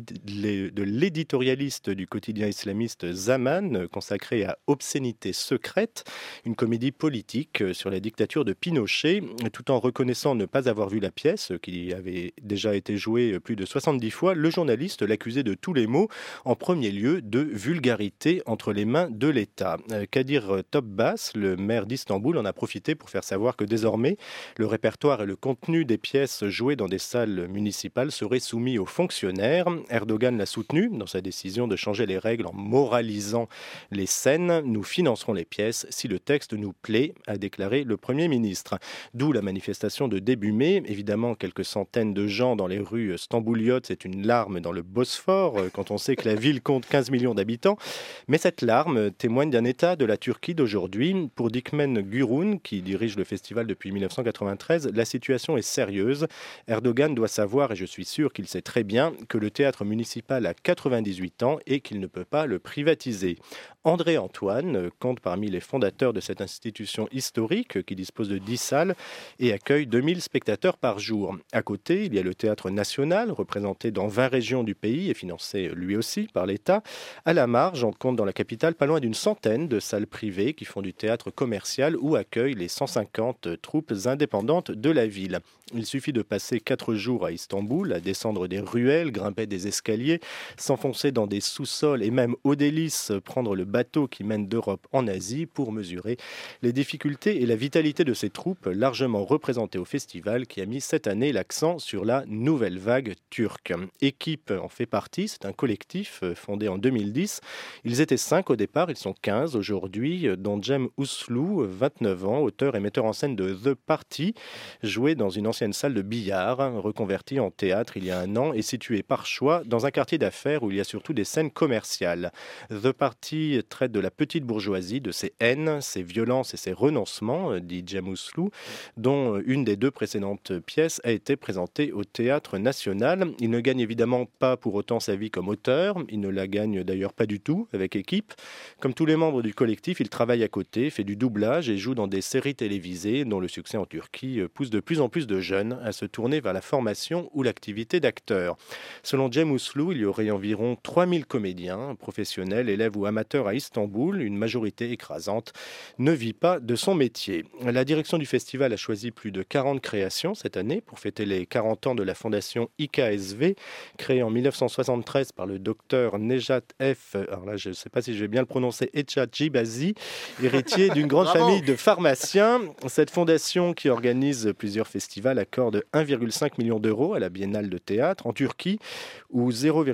l'éditorialiste du quotidien islamiste Zaman, consacré à Obscénité secrète, une comédie politique sur la dictature de Pinochet, tout en reconnaissant ne pas avoir vu la pièce, qui avait déjà été jouée plus de 70 fois. Le journaliste l'accusait de tous les maux, en premier lieu de vulgarité entre les mains de l'État. Kadir Topbaş, le maire d'Istanbul, en a profité pour faire savoir que désormais, le répertoire et le contenu des pièces jouées dans des salles municipales seraient soumis aux fonctionnaires. Erdogan l'a soutenu dans sa décision de changer les règles en moralisant les scènes. Nous financerons les pièces si le texte nous plaît, a déclaré le Premier ministre. D'où la manifestation de début mai. Évidemment, quelques centaines de gens dans les rues stambouliotes, c'est une larme dans le Bosphore, quand on sait que la ville compte 15 millions d'habitants. Mais cette larme témoigne d'un état de la Turquie d'aujourd'hui. Pour Dikmen Gürun, qui dirige le festival depuis 1993, la situation est sérieuse. Erdogan doit savoir, et je suis sûr qu'il sait très bien, que le théâtre municipal a 98 ans et qu'il ne peut pas le privatiser. André Antoine compte parmi les fondateurs de cette institution historique qui dispose de 10 salles et accueille 2000 spectateurs par jour. À côté, il y a le Théâtre National, représenté dans 20 régions du pays et financé lui aussi par l'État. À la marge, on compte dans la capitale pas loin d'une centaine de salles privées qui font du théâtre commercial ou accueillent les 150 troupes indépendantes de la ville. Il suffit de passer 4 jours à Istanbul, à descendre des ruelles, grimper des escaliers, s'enfoncer dans des sous-sols et même au délice prendre le bateau qui mène d'Europe en Asie pour mesurer les difficultés et la vitalité de ces troupes largement représentées au festival qui a mis cette année l'accent sur la nouvelle vague turque. Équipe en fait partie, c'est un collectif fondé en 2010. Ils étaient 5 au départ, ils sont 15 aujourd'hui, dont Cem Uslu, 29 ans, auteur et metteur en scène de The Party, joué dans une ancienne salle de billard, reconvertie en théâtre il y a un an et située par choix dans un quartier d'affaires où il y a surtout des scènes commerciales. The Party traite de la petite bourgeoisie, de ses haines, ses violences et ses renoncements, dit Cem Uslu, dont une des 2 précédentes pièces a été présentée au Théâtre National. Il ne gagne évidemment pas pour autant sa vie comme auteur, il ne la gagne d'ailleurs pas du tout avec équipe. Comme tous les membres du collectif, il travaille à côté, fait du doublage et joue dans des séries télévisées dont le succès en Turquie pousse de plus en plus de jeunes à se tourner vers la formation ou l'activité d'acteur. Selon Cem Uslu, il y aurait environ 3000 comédiens, professionnels, élèves ou amateurs à Istanbul. Une majorité écrasante ne vit pas de son métier. La direction du festival a choisi plus de 40 créations cette année pour fêter les 40 ans de la fondation IKSV, créée en 1973 par le docteur Nejat F. Alors là, je ne sais pas si je vais bien le prononcer, Echatjibazi, héritier d'une grande famille de pharmaciens. Cette fondation qui organise plusieurs festivals accorde 1,5 million d'euros à la Biennale de théâtre en Turquie, où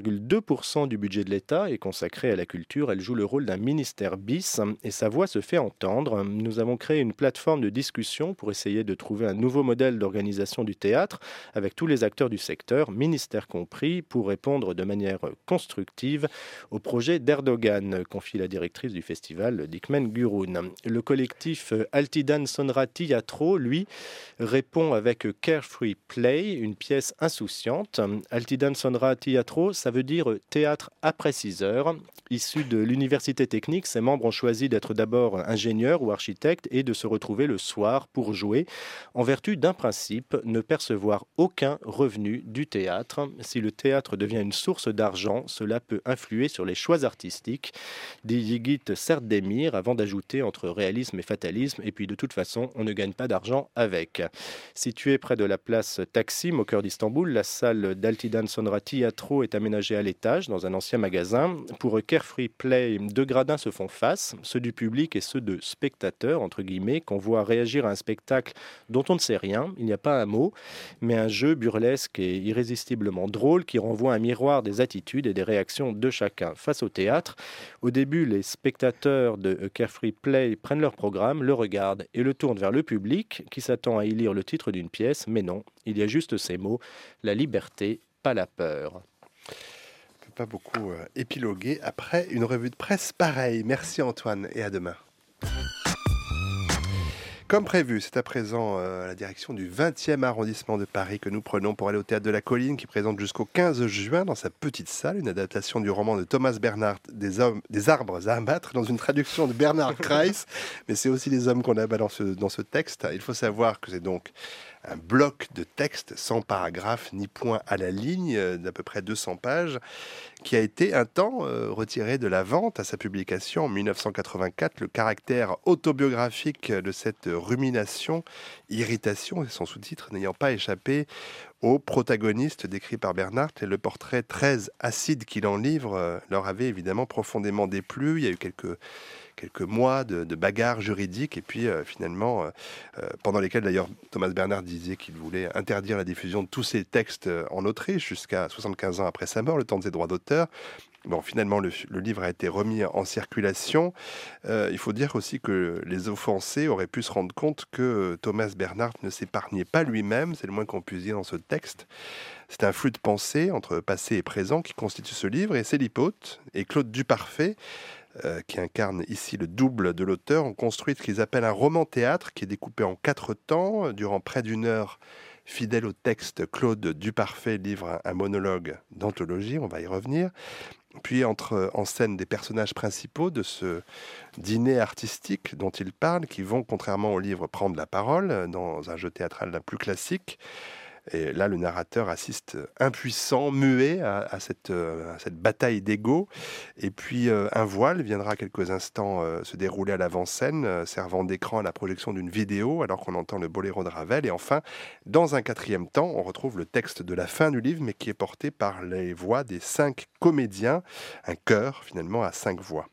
0,2% du budget de l'État est consacré à la culture. Elle joue le rôle d'un ministère bis et sa voix se fait entendre. Nous avons créé une plateforme de discussion pour essayer de trouver un nouveau modèle d'organisation du théâtre avec tous les acteurs du secteur, ministère compris, pour répondre de manière constructive au projet d'Erdogan, confie la directrice du festival, Dikmen Gürun. Le collectif Altidan Sonra Tiyatro, lui, répond avec Carefree Play, une pièce insouciante. Altidan Sonra Tiyatro, ça veut dire théâtre après 6 heures. Issus de l'université technique, ses membres ont choisi d'être d'abord ingénieurs ou architectes et de se retrouver le soir pour jouer, en vertu d'un principe, ne percevoir aucun revenu du théâtre. Si le théâtre devient une source d'argent, cela peut influer sur les choix artistiques, dit Yigit Serdemir, avant d'ajouter entre réalisme et fatalisme, et puis de toute façon, on ne gagne pas d'argent avec. Située près de la place Taksim, au cœur d'Istanbul, la salle d'Altidan Sonra Tiyatro est aménagée à l'étage, dans un ancien magasin. Pour Carefree Play, 2 gradins se font face, ceux du public et ceux de spectateurs, entre guillemets, qu'on voit réagir à un spectacle dont on ne sait rien, il n'y a pas un mot, mais un jeu burlesque et irrésistiblement drôle qui renvoie un miroir des attitudes et des réactions de chacun face au théâtre. Au début, les spectateurs de Carefree Play prennent leur programme, le regardent et le tournent vers le public qui s'attend à y lire le titre d'une pièce, mais non, il y a juste ces mots, la liberté pas la peur. On peut pas beaucoup épiloguer après une revue de presse pareille. Merci Antoine et à demain. Comme prévu, c'est à présent la direction du 20e arrondissement de Paris que nous prenons pour aller au Théâtre de la Colline qui présente jusqu'au 15 juin dans sa petite salle une adaptation du roman de Thomas Bernhard, des arbres à abattre, dans une traduction de Bernhard Kreis. Mais c'est aussi les hommes qu'on abat dans ce texte. Il faut savoir que c'est donc un bloc de texte sans paragraphe ni point à la ligne d'à peu près 200 pages qui a été un temps retiré de la vente à sa publication en 1984. Le caractère autobiographique de cette rumination, irritation et son sous-titre n'ayant pas échappé au protagoniste décrit par Bernhard, et le portrait très acide qu'il en livre leur avait évidemment profondément déplu. Il y a eu quelques mois de bagarres juridiques et puis finalement pendant lesquels d'ailleurs Thomas Bernhard disait qu'il voulait interdire la diffusion de tous ses textes en Autriche jusqu'à 75 ans après sa mort, le temps de ses droits d'auteur. Bon, finalement, le livre a été remis en circulation. Il faut dire aussi que les offensés auraient pu se rendre compte que Thomas Bernhard ne s'épargnait pas lui-même, c'est le moins qu'on puisse dire dans ce texte. C'est un flux de pensée entre passé et présent qui constitue ce livre, et Célipote et Claude Duparfait, qui incarne ici le double de l'auteur, ont construit ce qu'ils appellent un roman-théâtre qui est découpé en 4 temps. Durant près d'une heure, fidèle au texte, Claude Duparfait livre un monologue d'anthologie, on va y revenir. Puis entre en scène des personnages principaux de ce dîner artistique dont il parle, qui vont, contrairement au livre, prendre la parole dans un jeu théâtral plus classique. Et là, le narrateur assiste impuissant, muet à cette bataille d'ego. Et puis, un voile viendra quelques instants se dérouler à l'avant-scène, servant d'écran à la projection d'une vidéo, alors qu'on entend le boléro de Ravel. Et enfin, dans un 4e temps, on retrouve le texte de la fin du livre, mais qui est porté par les voix des 5 comédiens. Un chœur, finalement, à 5 voix.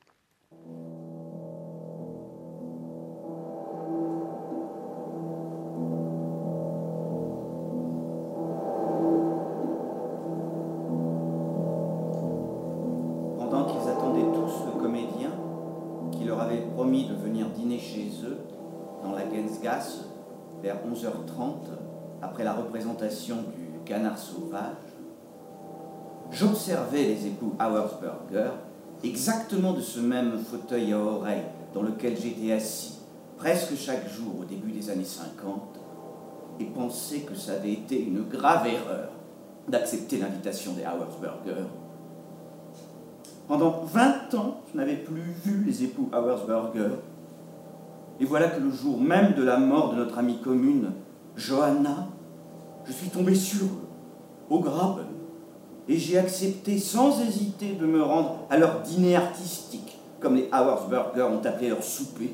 Promis de venir dîner chez eux, dans la Gensgasse, vers 11h30, après la représentation du Canard sauvage, j'observais les époux Auersperger exactement de ce même fauteuil à oreilles dans lequel j'étais assis presque chaque jour au début des années 50 et pensais que ça avait été une grave erreur d'accepter l'invitation des Auersperger. Pendant 20 ans, je n'avais plus vu les époux Auersperger. Et voilà que le jour même de la mort de notre amie commune, Johanna, je suis tombé sur eux, au Graben, et j'ai accepté sans hésiter de me rendre à leur dîner artistique, comme les Auersperger ont appelé leur souper.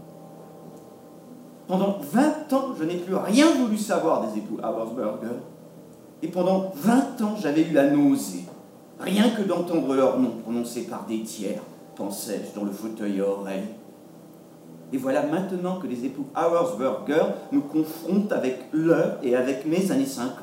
Pendant 20 ans, je n'ai plus rien voulu savoir des époux Auersperger. Et pendant 20 ans, j'avais eu la nausée. Rien que d'entendre leur nom prononcé par des tiers, pensais-je dans le fauteuil à oreilles. Et voilà maintenant que les époux Auersperger me confrontent avec leur et avec mes années 50.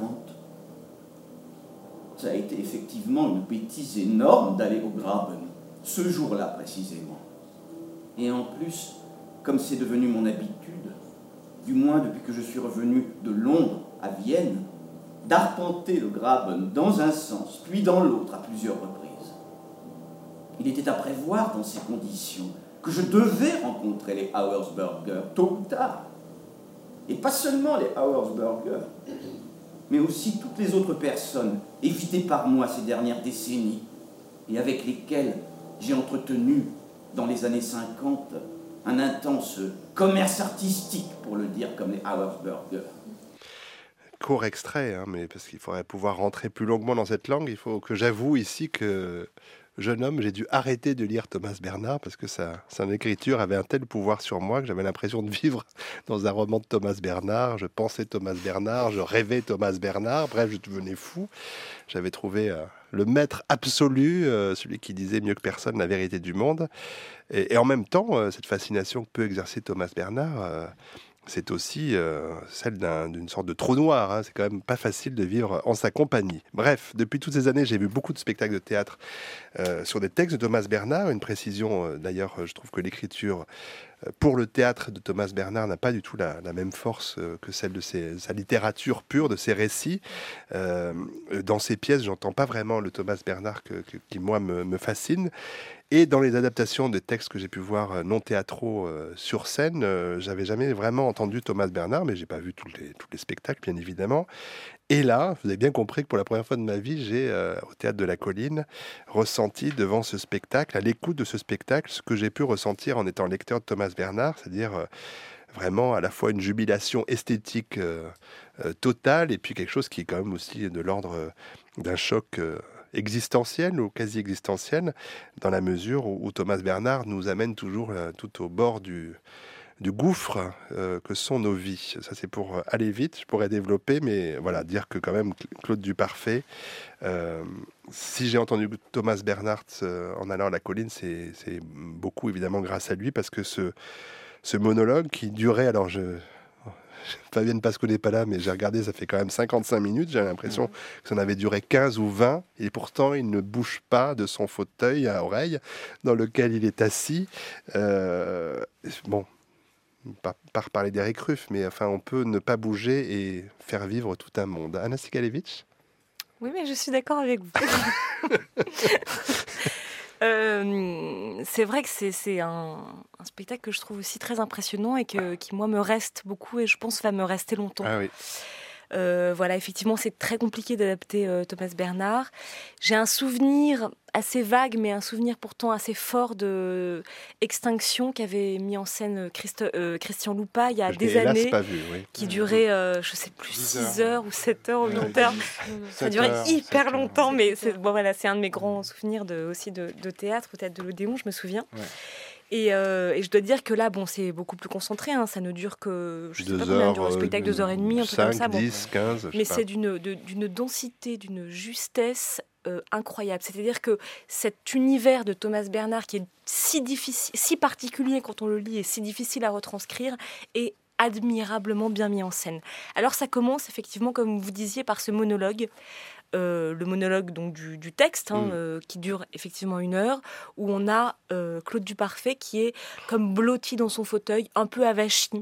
Ça a été effectivement une bêtise énorme d'aller au Graben, ce jour-là précisément. Et en plus, comme c'est devenu mon habitude, du moins depuis que je suis revenu de Londres à Vienne, d'arpenter le Graben dans un sens, puis dans l'autre à plusieurs reprises. Il était à prévoir dans ces conditions que je devais rencontrer les Auersperger tôt ou tard. Et pas seulement les Auersperger, mais aussi toutes les autres personnes évitées par moi ces dernières décennies et avec lesquelles j'ai entretenu, dans les années 50, un intense commerce artistique, pour le dire comme les Auersperger. Court extrait, mais parce qu'il faudrait pouvoir rentrer plus longuement dans cette langue, il faut que j'avoue ici que, jeune homme, j'ai dû arrêter de lire Thomas Bernhard parce que son écriture avait un tel pouvoir sur moi que j'avais l'impression de vivre dans un roman de Thomas Bernhard. Je pensais Thomas Bernhard, je rêvais Thomas Bernhard, bref, je devenais fou. J'avais trouvé le maître absolu, celui qui disait mieux que personne la vérité du monde. Et en même temps, cette fascination que peut exercer Thomas Bernhard... c'est aussi celle d'une sorte de trou noir. C'est quand même pas facile de vivre en sa compagnie. Bref, depuis toutes ces années, j'ai vu beaucoup de spectacles de théâtre sur des textes de Thomas Bernhard. Une précision, d'ailleurs, je trouve que l'écriture pour le théâtre de Thomas Bernhard n'a pas du tout la même force que celle de sa littérature pure, de ses récits. Dans ses pièces, j'entends pas vraiment le Thomas Bernhard qui moi, me fascine. Et dans les adaptations des textes que j'ai pu voir non théâtraux sur scène, j'avais jamais vraiment entendu Thomas Bernhard, mais j'ai pas vu tous les spectacles, bien évidemment. Et là, vous avez bien compris que pour la première fois de ma vie, j'ai, au Théâtre de la Colline, ressenti devant ce spectacle, à l'écoute de ce spectacle, ce que j'ai pu ressentir en étant lecteur de Thomas Bernhard, c'est-à-dire vraiment à la fois une jubilation esthétique totale, et puis quelque chose qui est quand même aussi de l'ordre d'un choc existentiel ou quasi existentiel, dans la mesure où Thomas Bernhard nous amène toujours tout au bord du gouffre que sont nos vies. Ça, c'est pour aller vite. Je pourrais développer, mais voilà, dire que quand même, Claude Duparfait, si j'ai entendu Thomas Bernhard en allant à la colline, c'est beaucoup évidemment grâce à lui, parce que ce monologue qui durait, alors Fabienne Pasco n'est pas là, mais j'ai regardé, ça fait quand même 55 minutes. J'ai l'impression que ça en avait duré 15 ou 20. Et pourtant, il ne bouge pas de son fauteuil à oreille dans lequel il est assis. Bon, pas reparler d'Éric Ruff, mais enfin, on peut ne pas bouger et faire vivre tout un monde. Anna Sigalevitch ? Oui, mais je suis d'accord avec vous. C'est vrai que c'est un spectacle que je trouve aussi très impressionnant et qui, moi, me reste beaucoup et je pense va me rester longtemps. Ah oui. Voilà, effectivement, c'est très compliqué d'adapter Thomas Bernhard. J'ai un souvenir assez vague, mais un souvenir pourtant assez fort de Extinction qu'avait mis en scène Christian Lupa il y a des années, pas vu, oui. qui durait, je sais plus, 6 heures ou 7 heures ou 8 heures. Ça durait hyper longtemps, mais c'est un de mes grands souvenirs aussi de théâtre, peut-être de l'Odéon, je me souviens. Ouais. Et je dois dire que là, bon, c'est beaucoup plus concentré. Hein, ça ne dure que, je ne sais pas combien dure le spectacle, 2h30, un truc comme ça. 10, 15, mais c'est d'une densité, d'une justesse incroyable. C'est-à-dire que cet univers de Thomas Bernhard, qui est si difficile, si particulier quand on le lit et si difficile à retranscrire, est admirablement bien mis en scène. Alors ça commence effectivement, comme vous disiez, par ce monologue. Le monologue donc du texte qui dure effectivement 1 heure, où on a Claude Duparfait qui est comme blotti dans son fauteuil, un peu avachi,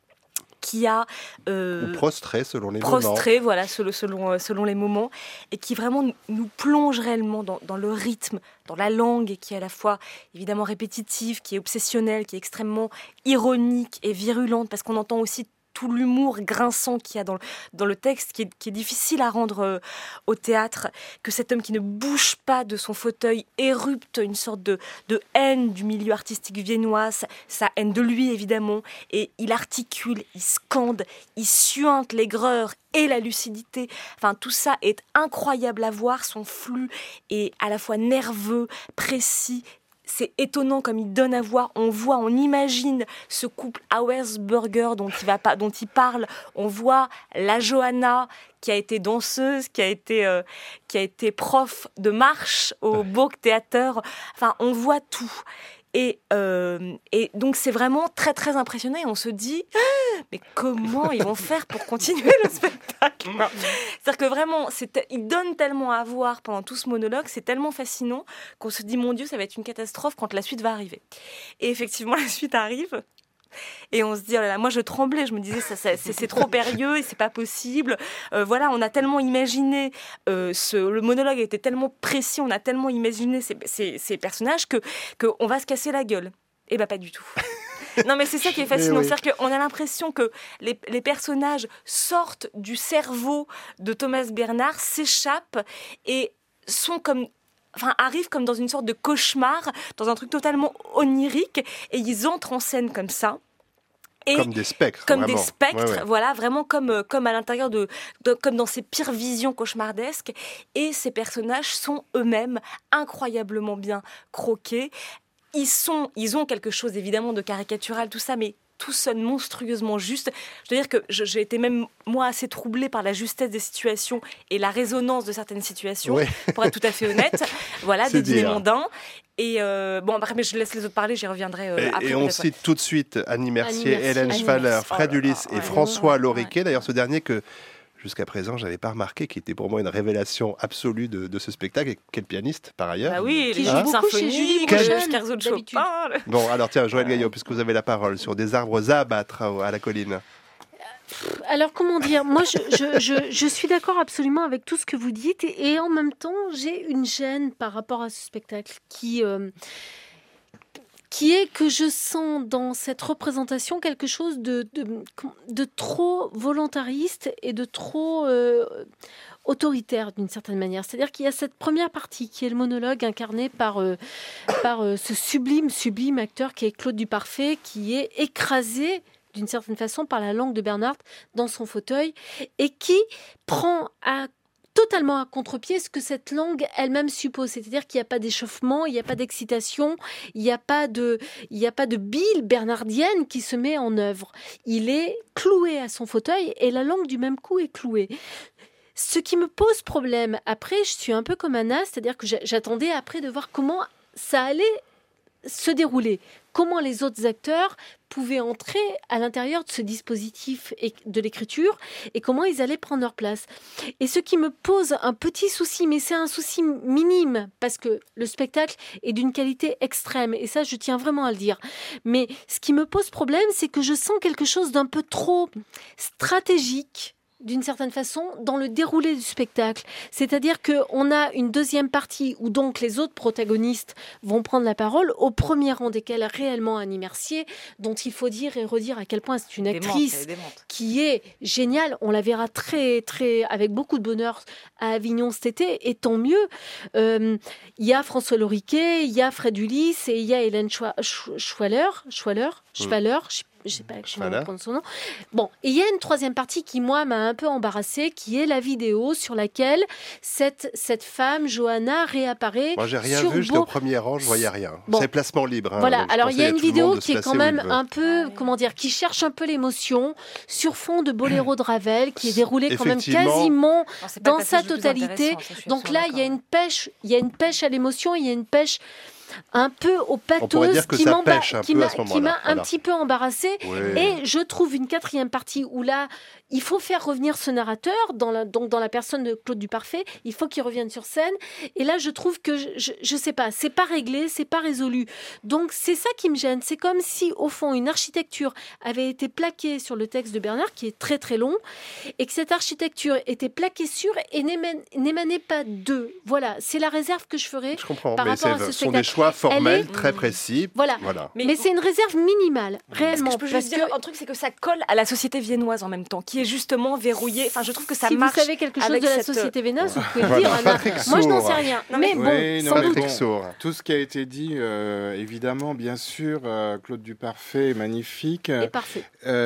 qui a ou prostré selon les moments. Prostré, voilà, selon les moments, et qui vraiment nous plonge réellement dans le rythme, dans la langue, qui est à la fois évidemment répétitive, qui est obsessionnelle, qui est extrêmement ironique et virulente, parce qu'on entend aussi tout l'humour grinçant qu'il y a dans le texte, qui est difficile à rendre au théâtre, que cet homme qui ne bouge pas de son fauteuil érupte une sorte de haine du milieu artistique viennois, sa haine de lui évidemment, et il articule, il scande, il suinte l'aigreur et la lucidité. Enfin, tout ça est incroyable à voir, son flux est à la fois nerveux, précis. C'est étonnant comme il donne à voir. On imagine ce couple Auersberger dont il parle. On voit la Johanna qui a été danseuse, qui a été prof de marche au Burgtheater. Enfin, on voit tout. Et donc c'est vraiment très très impressionnant et on se dit mais comment ils vont faire pour continuer le spectacle. C'est-à-dire que vraiment il donne tellement à voir pendant tout ce monologue, c'est tellement fascinant qu'on se dit mon Dieu, ça va être une catastrophe quand la suite va arriver. Et effectivement la suite arrive. Et on se dit, oh là là, moi je tremblais, je me disais, c'est trop périlleux et c'est pas possible. Voilà, on a tellement imaginé, le monologue était tellement précis, on a tellement imaginé ces personnages qu'on va se casser la gueule. Et bah pas du tout. Non mais c'est ça qui est fascinant, oui. C'est-à-dire qu'on a l'impression que les personnages sortent du cerveau de Thomas Bernhard, s'échappent et sont comme... Enfin, arrivent comme dans une sorte de cauchemar, dans un truc totalement onirique, et ils entrent en scène comme ça. Et comme des spectres. Comme vraiment. Des spectres, ouais. Voilà, vraiment comme à l'intérieur comme dans ces pires visions cauchemardesques. Et ces personnages sont eux-mêmes incroyablement bien croqués. Ils ont quelque chose évidemment de caricatural, tout ça, mais tout sonne monstrueusement juste. Je veux dire que j'ai été même, moi, assez troublée par la justesse des situations et la résonance de certaines situations, pour être tout à fait honnête. Voilà, des dîners mondains. Et bon, après, mais je laisse les autres parler, j'y reviendrai après. Et on cite tout de suite Annie Mercier, Hélène Schwaller, Fred Ulysse et François Loriquet. D'ailleurs, ce dernier que jusqu'à présent, j'avais pas remarqué, qui était pour moi une révélation absolue de ce spectacle. Et quel pianiste, par ailleurs. Bah oui, Qui les joue jeux de beaucoup chez symphonie, Julie le Bouchon, scherzo de d'habitude. Chopin. Bon, alors tiens, Joël Gaillot, puisque vous avez la parole, sur des arbres à abattre à la colline. Alors, comment dire, moi, je suis d'accord absolument avec tout ce que vous dites, et en même temps, j'ai une gêne par rapport à ce spectacle qui est que je sens dans cette représentation quelque chose de trop volontariste et de trop autoritaire d'une certaine manière. C'est-à-dire qu'il y a cette première partie qui est le monologue incarné par ce sublime acteur qui est Claude Duparfait, qui est écrasé d'une certaine façon par la langue de Bernhardt dans son fauteuil et qui prend totalement à contre-pied ce que cette langue elle-même suppose. C'est-à-dire qu'il n'y a pas d'échauffement, il n'y a pas d'excitation, il n'y a pas de bile bernhardienne qui se met en œuvre. Il est cloué à son fauteuil et la langue du même coup est clouée. Ce qui me pose problème, après, je suis un peu comme Anna, c'est-à-dire que j'attendais après de voir comment ça allait se dérouler, comment les autres acteurs pouvaient entrer à l'intérieur de ce dispositif et de l'écriture et comment ils allaient prendre leur place. Et ce qui me pose un petit souci, mais c'est un souci minime parce que le spectacle est d'une qualité extrême et ça je tiens vraiment à le dire. Mais ce qui me pose problème, c'est que je sens quelque chose d'un peu trop stratégique d'une certaine façon, dans le déroulé du spectacle. C'est-à-dire qu'on a une deuxième partie où donc les autres protagonistes vont prendre la parole, au premier rang desquels réellement Annie Mercier, dont il faut dire et redire à quel point c'est une actrice qui est géniale. On la verra très, très, avec beaucoup de bonheur à Avignon cet été, et tant mieux. Il y a François Loriquet, il y a Fred Ulysse et il y a Hélène Schwaller, je sais pas comment prendre son nom. Bon, et il y a une troisième partie qui, moi, m'a un peu embarrassée, qui est la vidéo sur laquelle cette femme, Johanna, réapparaît. Moi, j'ai rien vu, j'étais au premier rang, je voyais rien. Bon. C'est placement libre. Hein, voilà, alors il y a une vidéo qui est quand même un peu, comment dire, qui cherche un peu l'émotion, sur fond de Boléro de Ravel, qui est déroulé quand même quasiment dans sa totalité. Donc là, il y a une pêche à l'émotion, il y a une pêche un peu au pathos qui m'a un petit peu embarrassée. Oui. Et je trouve une quatrième partie où là, il faut faire revenir ce narrateur dans la personne de Claude Duparfait. Il faut qu'il revienne sur scène. Et là, je trouve que, je sais pas, c'est pas réglé, c'est pas résolu. Donc, c'est ça qui me gêne. C'est comme si, au fond, une architecture avait été plaquée sur le texte de Bernard, qui est très très long, et que cette architecture était plaquée sur et n'émanait pas d'eux. Voilà, c'est la réserve que je ferais. Je comprends, par mais rapport à ce ce sont des choix formels très précis. Voilà. Mais c'est une réserve minimale, réellement. Je peux juste dire un truc, c'est que ça colle à la société viennoise en même temps, qui est justement verrouillée. Enfin, je trouve que ça marche. Si vous savez quelque chose de la société viennoise, vous pouvez le dire. Moi, je n'en sais rien. Mais bon, sans doute. Tout ce qui a été dit, évidemment, bien sûr, Claude Duparfait est magnifique. Et parfait.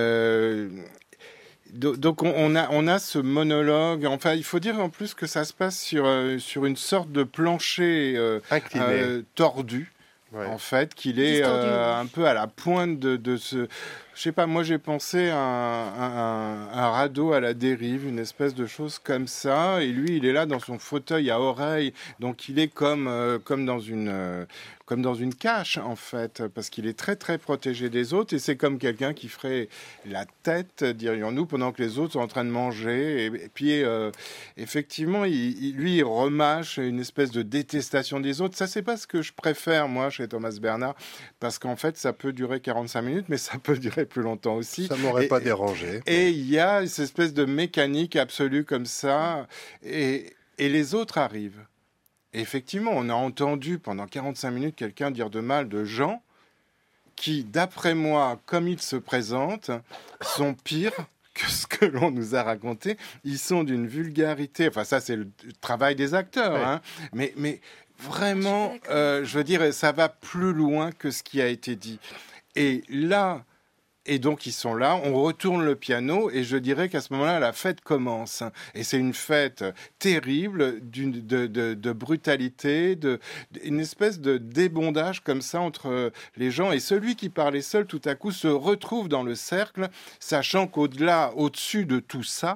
Donc on a ce monologue. Enfin, il faut dire en plus que ça se passe sur une sorte de plancher tordu. Ouais. En fait, qu'il est un peu à la pointe de ce... Je sais pas, moi j'ai pensé à un radeau à la dérive, une espèce de chose comme ça, et lui il est là dans son fauteuil à oreille, donc il est comme dans une cache en fait, parce qu'il est très très protégé des autres, et c'est comme quelqu'un qui ferait la tête, dirions-nous, pendant que les autres sont en train de manger, et puis effectivement il remâche une espèce de détestation des autres. Ça c'est pas ce que je préfère moi chez Thomas Bernhard, parce qu'en fait ça peut durer 45 minutes, mais ça peut durer plus longtemps aussi. Ça m'aurait pas dérangé. Et il y a cette espèce de mécanique absolue comme ça, et les autres arrivent. Et effectivement, on a entendu pendant 45 minutes quelqu'un dire de mal de gens qui, d'après moi, comme ils se présentent, sont pires que ce que l'on nous a raconté. Ils sont d'une vulgarité. Enfin, ça, c'est le travail des acteurs. Ouais. Hein. Mais vraiment, je veux dire, ça va plus loin que ce qui a été dit. Et là... Et donc, ils sont là, on retourne le piano, et je dirais qu'à ce moment-là, la fête commence. Et c'est une fête terrible, de brutalité, une espèce de débondage comme ça entre les gens. Et celui qui parlait seul, tout à coup, se retrouve dans le cercle, sachant qu'au-delà, au-dessus de tout ça,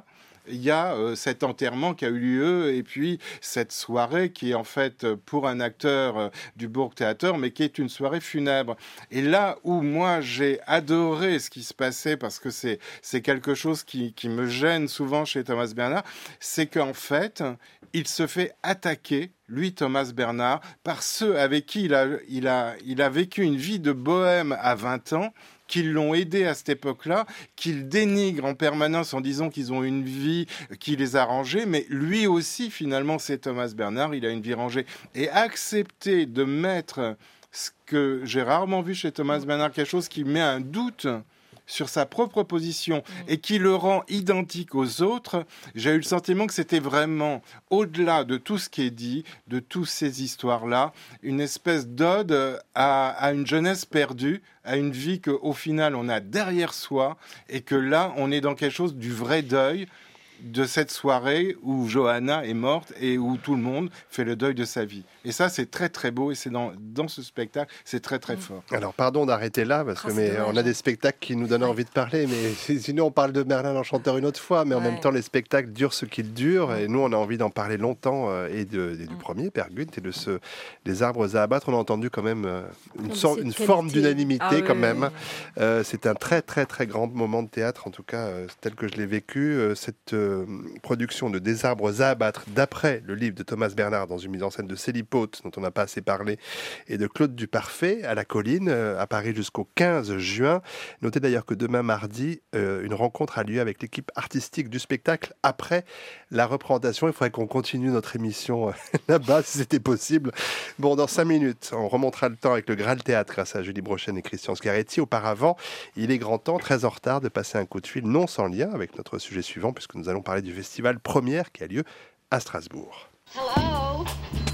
il y a cet enterrement qui a eu lieu et puis cette soirée qui est en fait pour un acteur du Burgtheater, mais qui est une soirée funèbre. Et là où moi j'ai adoré ce qui se passait, parce que c'est quelque chose qui me gêne souvent chez Thomas Bernhard, c'est qu'en fait, il se fait attaquer, lui, Thomas Bernhard, par ceux avec qui il a vécu une vie de bohème à 20 ans, qui l'ont aidé à cette époque-là, qu'il dénigre en permanence en disant qu'ils ont une vie qui les a rangés, mais lui aussi, finalement, c'est Thomas Bernhard, il a une vie rangée. Et accepter de mettre ce que j'ai rarement vu chez Thomas Bernhard, quelque chose qui met un doute sur sa propre position et qui le rend identique aux autres, j'ai eu le sentiment que c'était vraiment, au-delà de tout ce qui est dit, de toutes ces histoires-là, une espèce d'ode à une jeunesse perdue, à une vie qu'au final on a derrière soi, et que là on est dans quelque chose du vrai deuil de cette soirée où Johanna est morte et où tout le monde fait le deuil de sa vie. Et ça, c'est très très beau, et c'est dans ce spectacle, c'est très très fort. Alors pardon d'arrêter là, parce que on a des spectacles qui nous donnent envie de parler, mais sinon on parle de Merlin l'Enchanteur une autre fois, mais en même temps les spectacles durent ce qu'ils durent, et nous on a envie d'en parler longtemps, et du premier, Peer Gynt, et des arbres à abattre. On a entendu quand même une forme d'unanimité quand même. C'est un très très très grand moment de théâtre, en tout cas tel que je l'ai vécu. Cette production de Des arbres à abattre, d'après le livre de Thomas Bernhard, dans une mise en scène de Célie Pote, dont on n'a pas assez parlé, et de Claude Duparfait, à la Colline, à Paris jusqu'au 15 juin. Notez d'ailleurs que demain mardi, une rencontre a lieu avec l'équipe artistique du spectacle après la représentation. Il faudrait qu'on continue notre émission là-bas, si c'était possible. Bon, dans 5 minutes, on remontera le temps avec le Graal Théâtre grâce à Julie Brochen et Christian Scaretti. Auparavant, il est grand temps, très en retard, de passer un coup de fil non sans lien avec notre sujet suivant, puisque nous allons parler du festival Première qui a lieu à Strasbourg. Hello.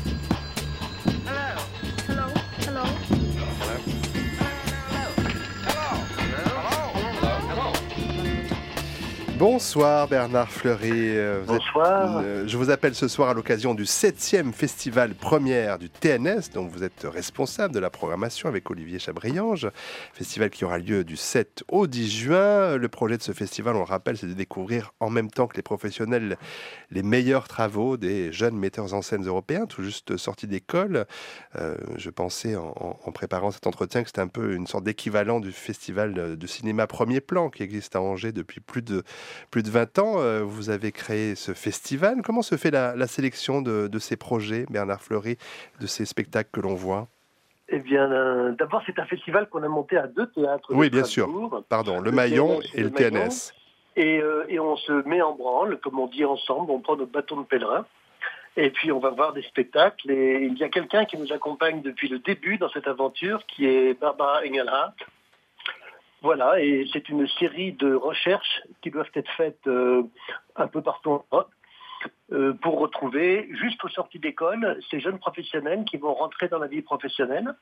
Bonsoir Bernard Fleury. Bonsoir. Je vous appelle ce soir à l'occasion du 7e festival Première du TNS, dont vous êtes responsable de la programmation avec Olivier Chabriange. Festival qui aura lieu du 7 au 10 juin. Le projet de ce festival, on le rappelle, c'est de découvrir en même temps que les professionnels les meilleurs travaux des jeunes metteurs en scène européens, tout juste sortis d'école. Je pensais en préparant cet entretien que c'était un peu une sorte d'équivalent du festival de cinéma Premier Plan qui existe à Angers depuis plus de 20 ans. Vous avez créé ce festival. Comment se fait la sélection de ces projets, Bernard Fleury, de ces spectacles que l'on voit? Eh bien, d'abord, c'est un festival qu'on a monté à 2 théâtres. Oui, bien sûr. Pardon, le Maillon et le TNS. Et on se met en branle, comme on dit ensemble, on prend notre bâton de pèlerin. Et puis, on va voir des spectacles. Et il y a quelqu'un qui nous accompagne depuis le début dans cette aventure, qui est Barbara Engelhardt. Voilà, et c'est une série de recherches qui doivent être faites un peu partout en Europe pour retrouver, juste aux sorties d'école, ces jeunes professionnels qui vont rentrer dans la vie professionnelle.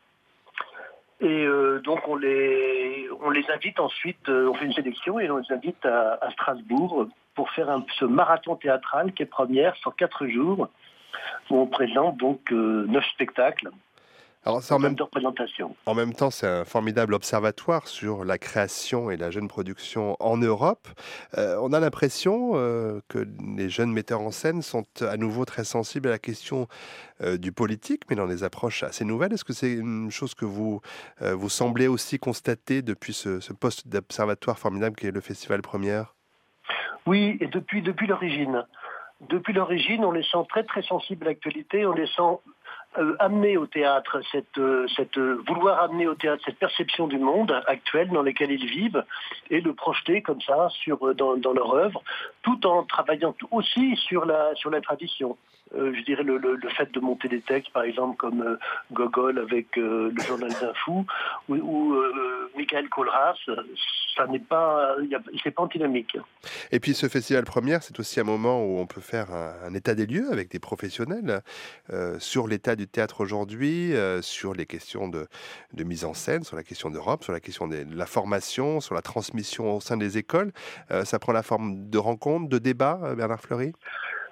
Et donc on les invite ensuite, on fait une sélection et on les invite à Strasbourg pour faire ce marathon théâtral qui est Première sur 4 jours, où on présente donc 9 spectacles. Alors, en même temps, c'est un formidable observatoire sur la création et la jeune production en Europe. On a l'impression que les jeunes metteurs en scène sont à nouveau très sensibles à la question du politique, mais dans des approches assez nouvelles. Est-ce que c'est une chose que vous semblez aussi constater depuis ce poste d'observatoire formidable qui est le Festival Première? Oui, et depuis l'origine. Depuis l'origine, on les sent très très sensibles à l'actualité, on les sent amener au théâtre, vouloir amener au théâtre cette perception du monde actuel dans lequel ils vivent et le projeter comme ça dans leur œuvre, tout en travaillant aussi sur la tradition. Je dirais le fait de monter des textes, par exemple, comme Gogol avec le journal d'un fou, ou Michael Kohlhaas, c'est pas antinomique. Et puis ce festival Première, c'est aussi un moment où on peut faire un état des lieux avec des professionnels sur l'état du théâtre aujourd'hui, sur les questions de mise en scène, sur la question d'Europe, sur la question de la formation, sur la transmission au sein des écoles. Ça prend la forme de rencontres, de débats, Bernard Fleury?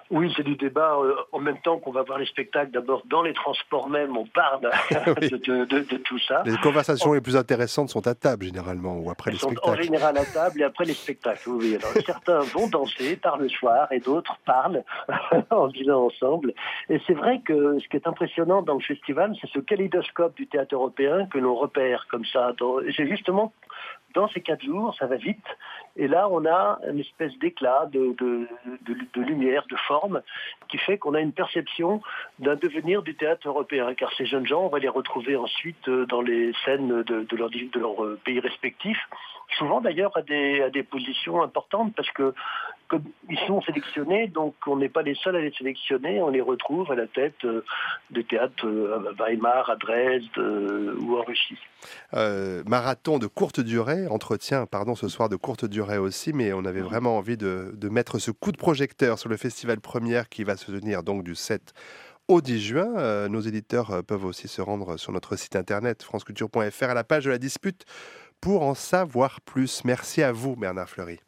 Oui, c'est du débat. En même temps qu'on va voir les spectacles, d'abord dans les transports même, on parle de tout ça. Les conversations les plus intéressantes sont à table généralement, ou après les spectacles. En général à table et après les spectacles. Oui. Alors, certains vont danser tard le soir et d'autres parlent en dînant ensemble. Et c'est vrai que ce qui est impressionnant dans le festival, c'est ce kaléidoscope du théâtre européen que l'on repère comme ça. C'est justement dans ces 4 jours, ça va vite. Et là, on a une espèce d'éclat, de lumière, de forme, qui fait qu'on a une perception d'un devenir du théâtre européen. Car ces jeunes gens, on va les retrouver ensuite dans les scènes de leur pays respectifs. Souvent d'ailleurs à des positions importantes, parce que comme ils sont sélectionnés, donc on n'est pas les seuls à les sélectionner, on les retrouve à la tête des théâtres à Weimar, à Dresde ou en Russie. Marathon de courte durée, entretien, ce soir de courte durée aussi, mais on avait vraiment envie de mettre ce coup de projecteur sur le festival Première qui va se tenir donc du 7 au 10 juin. Nos éditeurs peuvent aussi se rendre sur notre site internet franceculture.fr à la page de la dispute pour en savoir plus. Merci à vous, Bernard Fleury.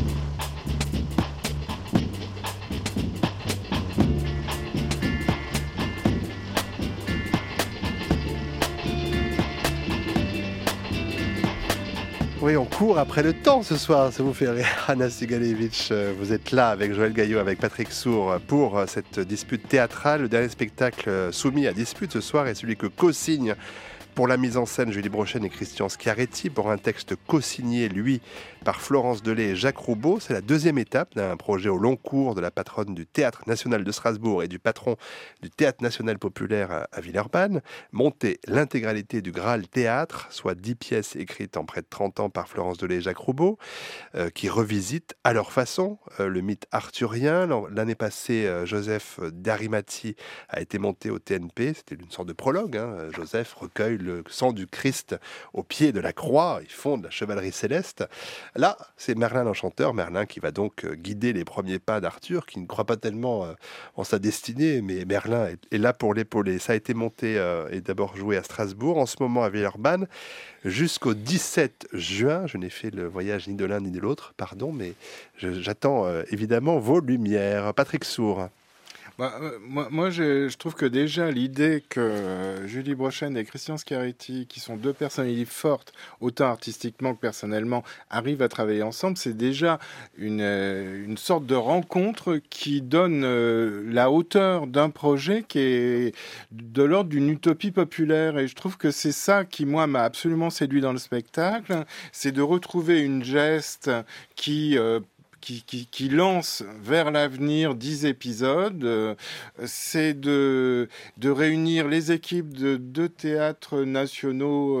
Oui, on court après le temps ce soir, ça vous fait rire. Anna Sigalevitch, vous êtes là avec Joël Gaillot, avec Patrick Sourd pour cette dispute théâtrale. Le dernier spectacle soumis à dispute ce soir est celui que co-signe pour la mise en scène Julie Brochen et Christian Schiaretti, pour un texte co-signé, lui, par Florence Delay et Jacques Roubaud. C'est la deuxième étape d'un projet au long cours de la patronne du Théâtre National de Strasbourg et du patron du Théâtre National Populaire à Villeurbanne. Monter l'intégralité du Graal Théâtre, soit 10 pièces écrites en près de 30 ans par Florence Delay et Jacques Roubaud, qui revisitent à leur façon le mythe arthurien. L'année passée, Joseph d'Arimathie a été monté au TNP. C'était une sorte de prologue. Joseph recueille le sang du Christ au pied de la croix. Ils fonde la chevalerie céleste. Là, c'est Merlin l'Enchanteur, Merlin qui va donc guider les premiers pas d'Arthur, qui ne croit pas tellement en sa destinée, mais Merlin est là pour l'épauler. Ça a été monté et d'abord joué à Strasbourg, en ce moment à Villeurbanne, jusqu'au 17 juin. Je n'ai fait le voyage ni de l'un ni de l'autre, pardon, mais j'attends évidemment vos lumières. Patrick Sourd. Moi, je trouve que déjà l'idée que Julie Brochen et Christian Schiaretti, qui sont deux personnalités fortes, autant artistiquement que personnellement, arrivent à travailler ensemble, c'est déjà une sorte de rencontre qui donne la hauteur d'un projet qui est de l'ordre d'une utopie populaire. Et je trouve que c'est ça qui, moi, m'a absolument séduit dans le spectacle, c'est de retrouver une geste qui lance vers l'avenir 10 épisodes, c'est de réunir les équipes de 2 théâtres nationaux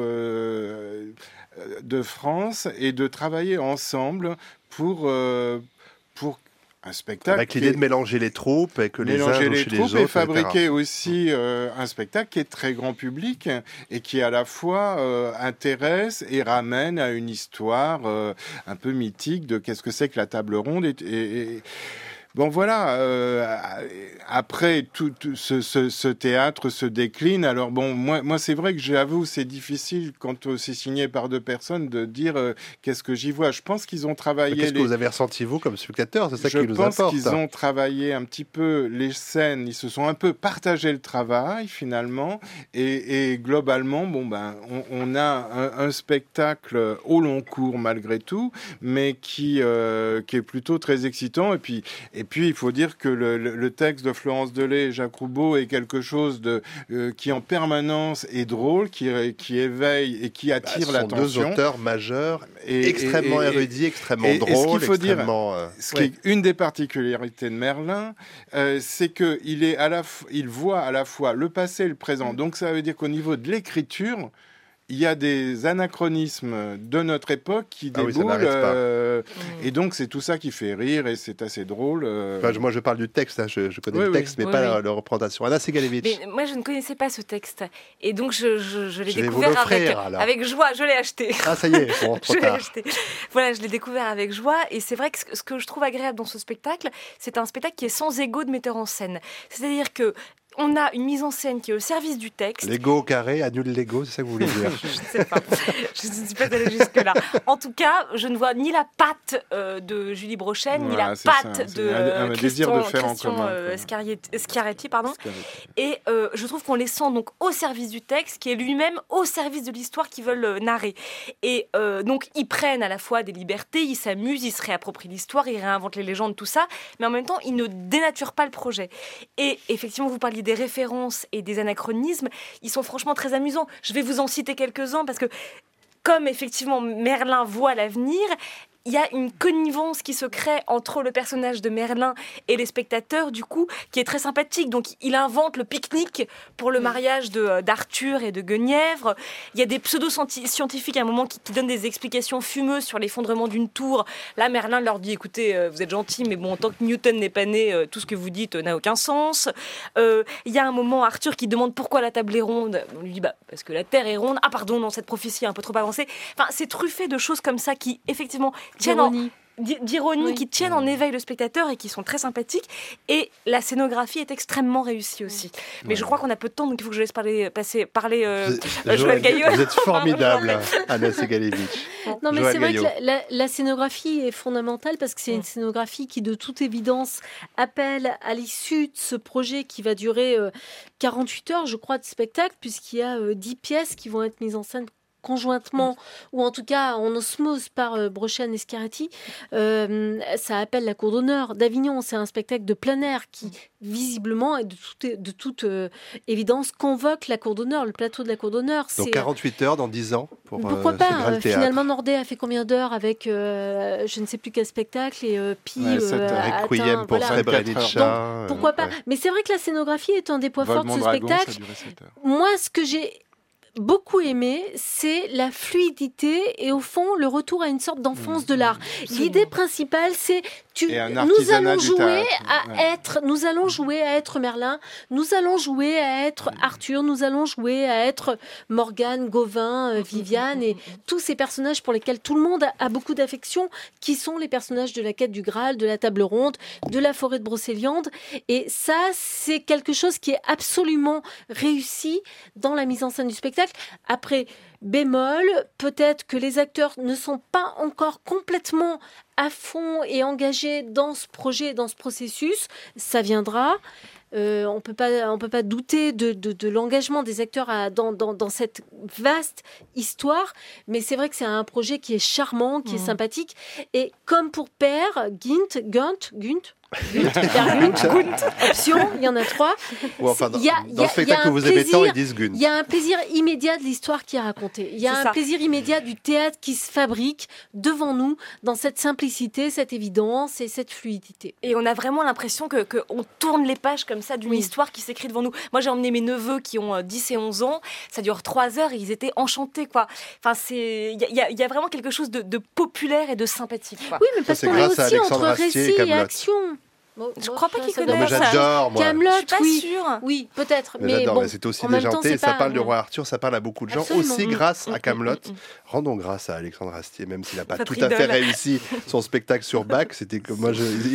de France et de travailler ensemble pour un spectacle. Avec l'idée de mélanger les troupes et que les uns jouent chez les autres. Et fabriquer aussi un spectacle qui est très grand public et qui à la fois intéresse et ramène à une histoire un peu mythique de qu'est-ce que c'est que la table ronde. Bon voilà, après tout ce théâtre se décline. Alors bon, moi c'est vrai que j'avoue c'est difficile quand c'est signé par 2 personnes de dire qu'est-ce que j'y vois. Je pense qu'ils ont travaillé. Qu'est-ce que vous avez ressenti vous comme spectateur? C'est ça qui nous importe. Je pense qu'ils ont travaillé un petit peu les scènes. Ils se sont un peu partagé le travail finalement et globalement on a un spectacle au long cours malgré tout, mais qui est plutôt très excitant et puis, il faut dire que le texte de Florence Delay et Jacques Roubaud est quelque chose qui en permanence est drôle, qui éveille et qui attire l'attention. Ce sont 2 auteurs majeurs, extrêmement érudits, extrêmement drôles. Ce qu'il faut dire, ce qui est une des particularités de Merlin, c'est qu'il voit à la fois le passé et le présent. Donc ça veut dire qu'au niveau de l'écriture, il y a des anachronismes de notre époque qui déboulent. Et donc, c'est tout ça qui fait rire et c'est assez drôle. Moi, je parle du texte. Je connais le texte, mais pas la représentation. Anna Sigalevitch. Mais moi, je ne connaissais pas ce texte. Et donc, je l'ai découvert avec joie. Je l'ai acheté. Ah, ça y est, trop tard. Voilà, je l'ai découvert avec joie. Et c'est vrai que ce que je trouve agréable dans ce spectacle, c'est un spectacle qui est sans ego de metteur en scène. C'est-à-dire que on a une mise en scène qui est au service du texte. Lego au carré, annule Lego, c'est ça que vous voulez dire? Je ne sais pas. Je ne suis pas allée jusque-là. En tout cas, je ne vois ni la patte de Julie Brochen, ni la patte de Christian Schiaretti. Et je trouve qu'on les sent donc au service du texte, qui est lui-même au service de l'histoire qu'ils veulent narrer. Et donc, ils prennent à la fois des libertés, ils s'amusent, ils se réapproprient l'histoire, ils réinventent les légendes, tout ça, mais en même temps, ils ne dénaturent pas le projet. Et effectivement, vous parliez des références et des anachronismes, ils sont franchement très amusants. Je vais vous en citer quelques-uns parce que, comme effectivement Merlin voit l'avenir, il y a une connivence qui se crée entre le personnage de Merlin et les spectateurs, du coup, qui est très sympathique. Donc, il invente le pique-nique pour le mariage d'Arthur et de Guenièvre. Il y a des pseudo-scientifiques à un moment qui donnent des explications fumeuses sur l'effondrement d'une tour. Là, Merlin leur dit, écoutez, vous êtes gentils, mais bon, tant que Newton n'est pas né, tout ce que vous dites n'a aucun sens. Il y a un moment, Arthur qui demande pourquoi la table est ronde. On lui dit, parce que la Terre est ronde. Ah, pardon, non, cette prophétie est un peu trop avancée. Enfin, c'est truffé de choses comme ça qui, effectivement, d'ironie, qui tiennent en éveil le spectateur et qui sont très sympathiques. Et la scénographie est extrêmement réussie aussi. Mais je crois qu'on a peu de temps, donc il faut que je laisse parler Joël Gaillot. Vous êtes formidable, Anna Segalevitch. Non, mais c'est vrai que la scénographie est fondamentale parce que c'est une scénographie qui, de toute évidence, appelle à l'issue de ce projet qui va durer 48 heures, je crois, de spectacle, puisqu'il y a 10 pièces qui vont être mises en scène conjointement, ou en tout cas en osmose par Brochen et Schiaretti. Ça appelle la Cour d'honneur d'Avignon. C'est un spectacle de plein air qui, visiblement, et de toute évidence, convoque la Cour d'honneur, le plateau de la Cour d'honneur. Donc 48 heures dans 10 ans pour pourquoi pas finalement, Nordet a fait combien d'heures avec je ne sais plus quel spectacle et Pi Requiem pour Srebrenica. Pourquoi pas. Mais c'est vrai que la scénographie est un des points forts de ce spectacle. Moi, ce que j'ai beaucoup aimé, c'est la fluidité et au fond le retour à une sorte d'enfance de l'art. L'idée principale, c'est nous allons jouer à être Merlin, nous allons jouer à être Arthur, nous allons jouer à être Morgane, Gauvin, Viviane et tous ces personnages pour lesquels tout le monde a beaucoup d'affection, qui sont les personnages de la quête du Graal, de la table ronde, de la forêt de Brocéliande. Et ça, c'est quelque chose qui est absolument réussi dans la mise en scène du spectacle. Après, bémol, peut-être que les acteurs ne sont pas encore complètement à fond et engagés dans ce projet, dans ce processus. Ça viendra. On peut pas douter de l'engagement des acteurs dans cette vaste histoire, mais c'est vrai que c'est un projet qui est charmant, qui est sympathique. Et comme pour Père, option, il y en a 3. Dans le spectacle que vous aimez tant, ils disent Gunt. Il y a un plaisir immédiat de l'histoire qui est racontée. Il y a un plaisir immédiat du théâtre qui se fabrique devant nous, dans cette simplicité, cette évidence et cette fluidité. Et on a vraiment l'impression qu'on tourne les pages comme ça d'une histoire qui s'écrit devant nous. Moi, j'ai emmené mes neveux qui ont 10 et 11 ans. Ça dure 3 heures et ils étaient enchantés, quoi. Enfin, il y a vraiment quelque chose de populaire et de sympathique, quoi. Oui, mais parce qu'on est aussi entre récit et action. Je crois pas qu'ils connaissent. Non, mais j'adore, moi. Camelot, je suis pas sûre. Oui, peut-être. Mais bon, c'est aussi déjanté. Ça parle du roi Arthur, ça parle à beaucoup de gens. Absolument. Aussi grâce à Camelot. Rendons grâce à Alexandre Astier, même s'il n'a pas tout à fait réussi son spectacle sur Bach. C'était que moi, il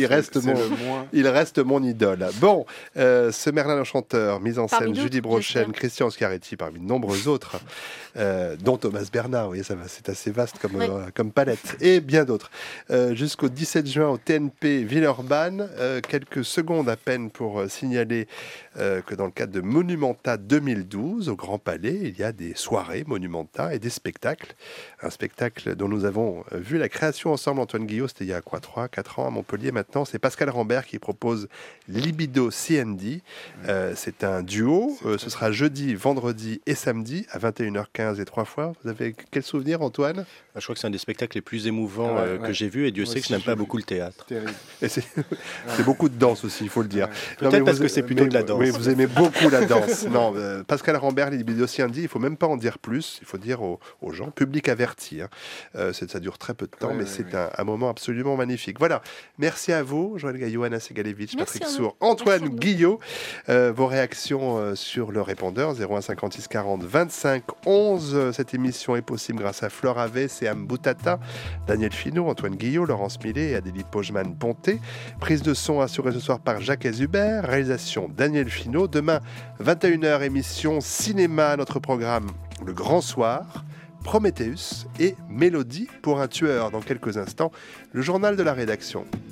reste mon idole. Bon, ce Merlin l'Enchanteur, mise en scène Julie Brochen, Christian Schiaretti, parmi de nombreux autres, dont Thomas Bernard. Vous voyez, c'est assez vaste comme palette, et bien d'autres. Jusqu'au 17 juin au TNP Villeurbanne. Quelques secondes à peine pour signaler que dans le cadre de Monumenta 2012, au Grand Palais, il y a des soirées Monumenta et des spectacles. Un spectacle dont nous avons vu la création ensemble, Antoine Guillot, c'était il y a 3-4 ans à Montpellier. Maintenant, c'est Pascal Rambert qui propose Libido CND. C'est un duo. Ce sera jeudi, vendredi et samedi à 21h15 et 3 fois. Vous avez quel souvenir, Antoine? Je crois que c'est un des spectacles les plus émouvants que j'ai vu, et Dieu sait que je n'aime pas beaucoup le théâtre. Et c'est beaucoup de danse aussi, il faut le dire. Peut-être parce que c'est plutôt de la danse. Oui, vous aimez beaucoup la danse. Non, Pascal Rambert, Libido CND, il ne faut même pas en dire plus. Il faut dire aux gens, public averti. Ça dure très peu de temps, mais c'est un moment absolument magnifique. Voilà. Merci à vous, Joël Gaillot, Anna Segalevitch, Patrick Sourd, Antoine Guillot. Vos réactions sur le répondeur 01 56 40 25 11. Cette émission est possible grâce à Flore Havet, Séam Boutata, Daniel Finot, Antoine Guillot, Laurence Millet et Adélie Pojman-Ponté. Prise de son son assuré ce soir par Jacques Hubert, réalisation Daniel Finot. Demain, 21h, émission cinéma, notre programme Le Grand Soir, Prométhéeus et Mélodie pour un tueur. Dans quelques instants, le journal de la rédaction.